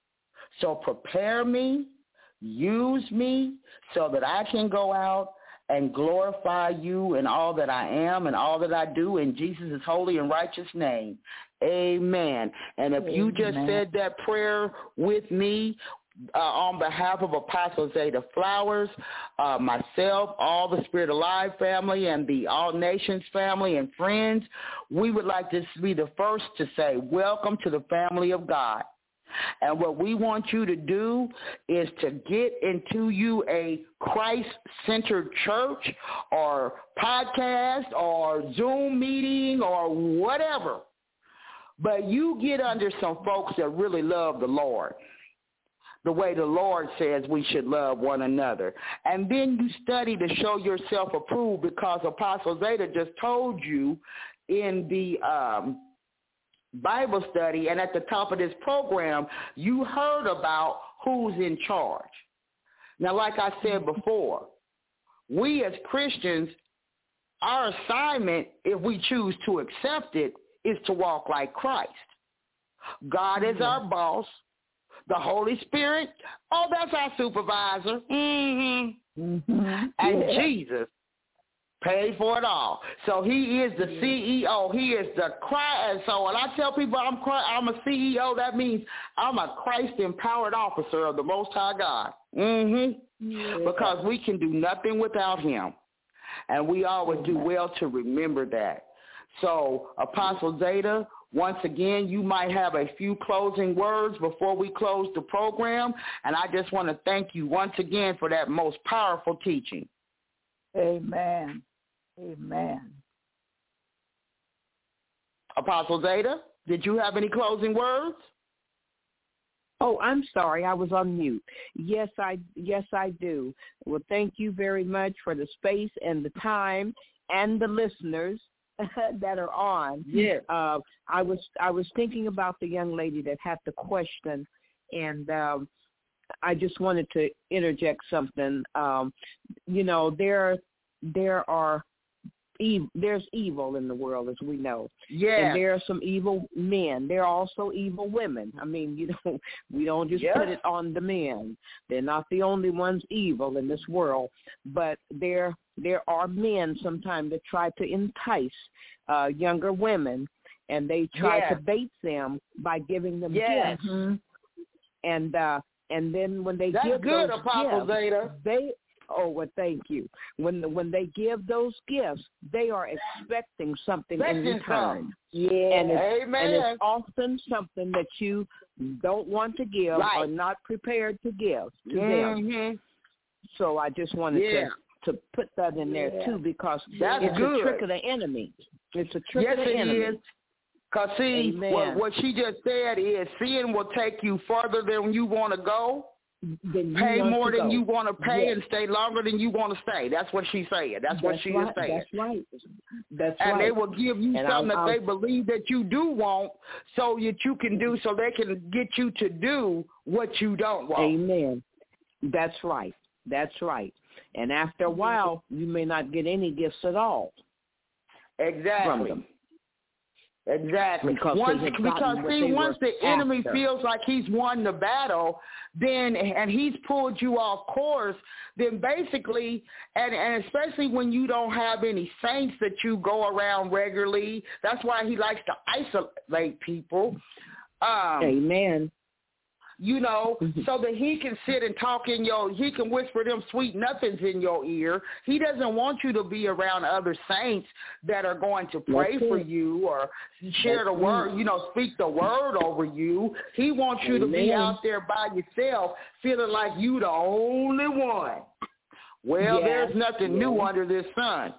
So prepare me, use me so that I can go out and glorify you in all that I am and all that I do in Jesus' holy and righteous name. Amen. And if Amen. You just said that prayer with me, Uh, on behalf of Apostle Zeta Flowers, uh, myself, all the Spirit Alive family, and the All Nations family and friends, we would like to be the first to say, welcome to the family of God. And what we want you to do is to get into you a Christ-centered church or podcast or Zoom meeting or whatever. But you get under some folks that really love the Lord, the way the Lord says we should love one another. And then you study to show yourself approved, because Apostle Zeta just told you in the um, Bible study and at the top of this program, you heard about who's in charge. Now, like I said before, we as Christians, our assignment, if we choose to accept it, is to walk like Christ. God is our boss. The Holy Spirit, oh, that's our supervisor. Mm-hmm. Mm-hmm. And yeah. Jesus paid for it all. So he is the yeah. C E O. He is the Christ. And so when I tell people I'm I'm a C E O, that means I'm a Christ-empowered officer of the Most High God. Mm-hmm. Yeah. Because we can do nothing without him. And we always do well to remember that. So, Apostle Zeta, once again, you might have a few closing words before we close the program, and I just want to thank you once again for that most powerful teaching. Amen. Amen. Apostle Zeta, did you have any closing words? Oh, I'm sorry, I was on mute. Yes, I yes I do. Well, thank you very much for the space and the time and the listeners that are on. Yeah. Uh, I was I was thinking about the young lady that had the question, and um, I just wanted to interject something. Um, you know, there there are ev- there's evil in the world, as we know. Yeah. And there are some evil men. There are also evil women. I mean, you know, we don't just yeah. put it on the men. They're not the only ones evil in this world, but there there are men sometimes that try to entice uh, younger women, and they try yeah. to bait them by giving them yeah. gifts. Mm-hmm. And uh, and then when they That's give good, those Apostle gifts, Zeta. they oh well, thank you. When when they give those gifts, they are expecting something Expecting in return. Some. Yeah, and it's, Amen. and it's often something that you don't want to give right. or not prepared to give to mm-hmm. them. So I just wanted yeah. to. to put that in there, yeah. too, because That's it's good. a trick of the enemy. It's a trick yes, of the it enemy. Is. Because, see, what, what she just said is sin will take you further than you want to go. then pay more than go. you want to pay yes. and stay longer than you want to stay. That's what she's saying. That's, That's what she right. is saying. That's right. That's and right. And they will give you and something I'll, that I'll, they believe that you do want so that you can do, so they can get you to do what you don't want. Amen. That's right. That's right. And after a while, you may not get any gifts at all. Exactly. From them. Exactly. Because, once, because see, once the enemy after. feels like he's won the battle, then and he's pulled you off course, then basically, and, and especially when you don't have any saints that you go around regularly, that's why he likes to isolate people. Um, Amen. You know, so that he can sit and talk in your, he can whisper them sweet nothings in your ear. He doesn't want you to be around other saints that are going to pray That's for it. you or share That's the word, it. you know, speak the word over you. He wants you Amen. to be out there by yourself feeling like you the only one. Well, yes. there's nothing yes. new under this sun.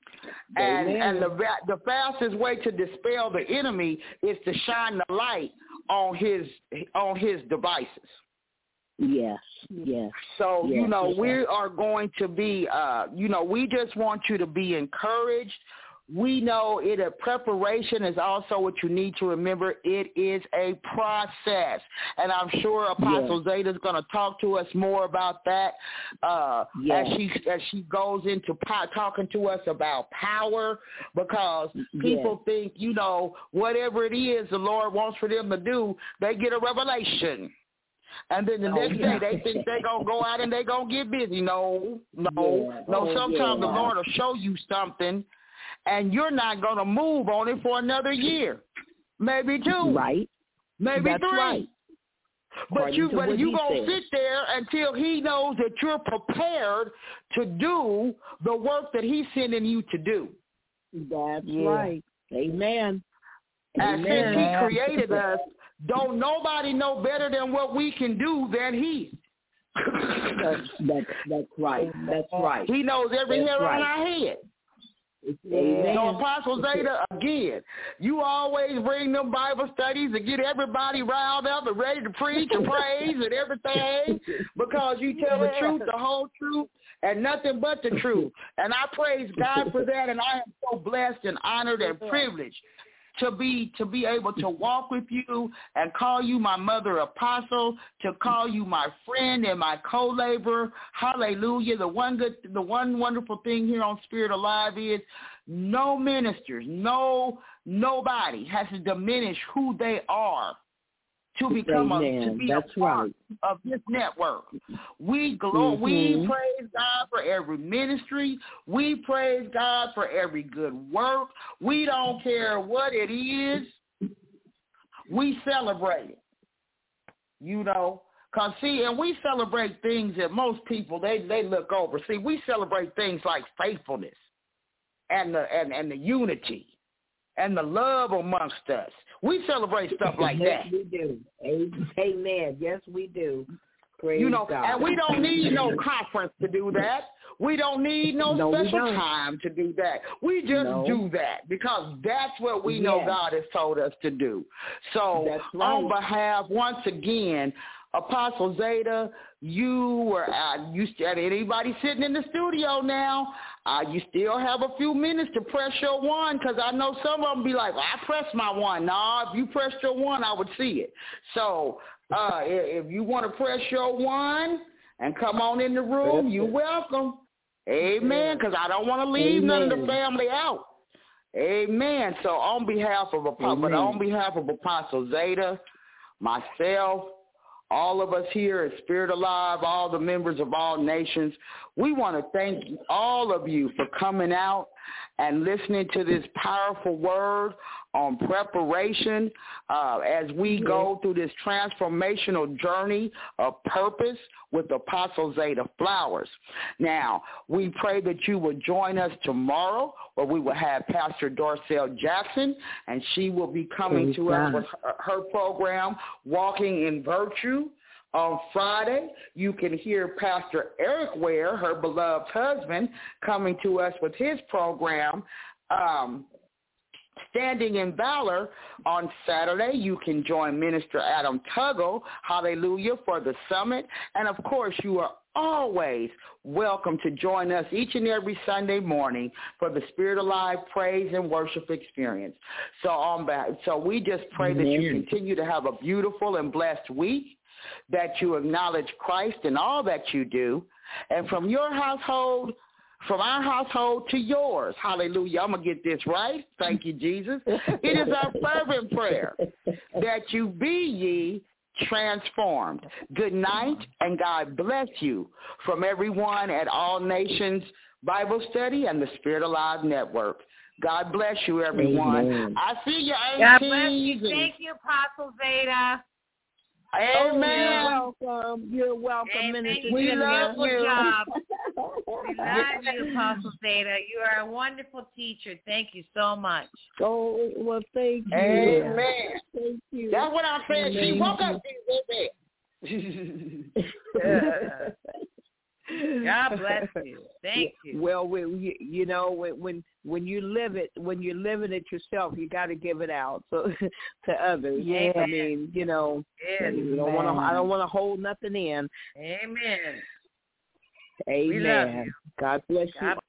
And Amen. and the the fastest way to dispel the enemy is to shine the light on his on his devices. Yes, yes. So, yes, you know, yes. we are going to be, uh, you know, we just want you to be encouraged. We know it a preparation is also what you need to remember. It is a process. And I'm sure Apostle yes. Zeta is going to talk to us more about that uh, yes. as she as she goes into po- talking to us about power, because people yes. think, you know, whatever it is the Lord wants for them to do, they get a revelation. And then the oh, next yeah. day they think they're going to go out and they're going to get busy. No, no, yeah. no. Oh, Sometimes yeah. the Lord will show you something and you're not going to move on it for another year, maybe two, right? maybe That's three. Right. But you, but you gonna said. sit there until He knows that you're prepared to do the work that He's sending you to do. That's yeah. right. Amen. And Amen. since He created us, don't nobody know better than what we can do than He. that's, that's that's right. That's right. He knows every that's hair right. on our head. Amen. So Apostle Zeta, again, you always bring them Bible studies to get everybody riled up and ready to preach and praise and everything, because you tell the truth, the whole truth, and nothing but the truth. And I praise God for that, and I am so blessed and honored and privileged to be to be able to walk with you and call you my mother apostle, to call you my friend and my co-laborer. Hallelujah. The one good, the one wonderful thing here on Spirit Alive is no ministers, no nobody has to diminish who they are to become Amen. a to be That's a part right. of this network. We glo- mm-hmm. we praise God for every ministry. We praise God for every good work. We don't care what it is. We celebrate it. You know, cause see, and we celebrate things that most people they they look over. See, we celebrate things like faithfulness and the and, and the unity and the love amongst us. We celebrate stuff like yes, that. We do. Amen. Yes, we do. Praise you know, God. and we don't need no conference to do that. We don't need no, no special time to do that. We just no. do that because that's what we yes. know God has told us to do. So that's right. on behalf, once again, Apostle Zeta, you were uh, you and anybody sitting in the studio now, uh, you still have a few minutes to press your one, because I know some of them be like, well, I pressed my one. No, if you pressed your one, I would see it. So uh, if you want to press your one and come on in the room, you're welcome. Amen, because I don't want to leave Amen. none of the family out. Amen. So on behalf of Apostle, but on behalf of Apostle Zeta, myself, all of us here at Spirit Alive, all the members of all nations, we want to thank all of you for coming out and listening to this powerful word on preparation uh, as we go through this transformational journey of purpose with Apostle Zeta Flowers. Now, we pray that you will join us tomorrow, where we will have Pastor Dorcel Jackson, and she will be coming Praise to God. us with her, her program, Walking in Virtue. On Friday, you can hear Pastor Eric Ware, her beloved husband, coming to us with his program, um, Standing in Valor on Saturday, you can join Minister Adam Tuggle, hallelujah, for the summit. And, of course, you are always welcome to join us each and every Sunday morning for the Spirit Alive praise and worship experience. So, on back, so we just pray Amen. That you continue to have a beautiful and blessed week, that you acknowledge Christ in all that you do, and from your household, from our household to yours. Hallelujah. I'm going to get this right. Thank you, Jesus. It is our fervent prayer that you be ye transformed. Good night, and God bless you from everyone at All Nations Bible Study and the Spirit Alive Network. God bless you, everyone. Amen. I see you, aunties. God bless you. Thank you, Apostle Zeta. Amen. Oh, you're welcome. You're welcome, Amen. Minister. We You love did a you. job. We love you, Apostle Zeta. You are a wonderful teacher. Thank you so much. Oh, well, thank you. Amen. Thank you. That's what I'm saying. She Amen. woke up. She said God bless you. Thank you. Well, we, you know, when when you live it, when you're living it yourself, you got to give it out so to others. Yeah. I mean, you know, Yes. you don't want to. I don't want to hold nothing in. Amen. Amen. We love you. God bless God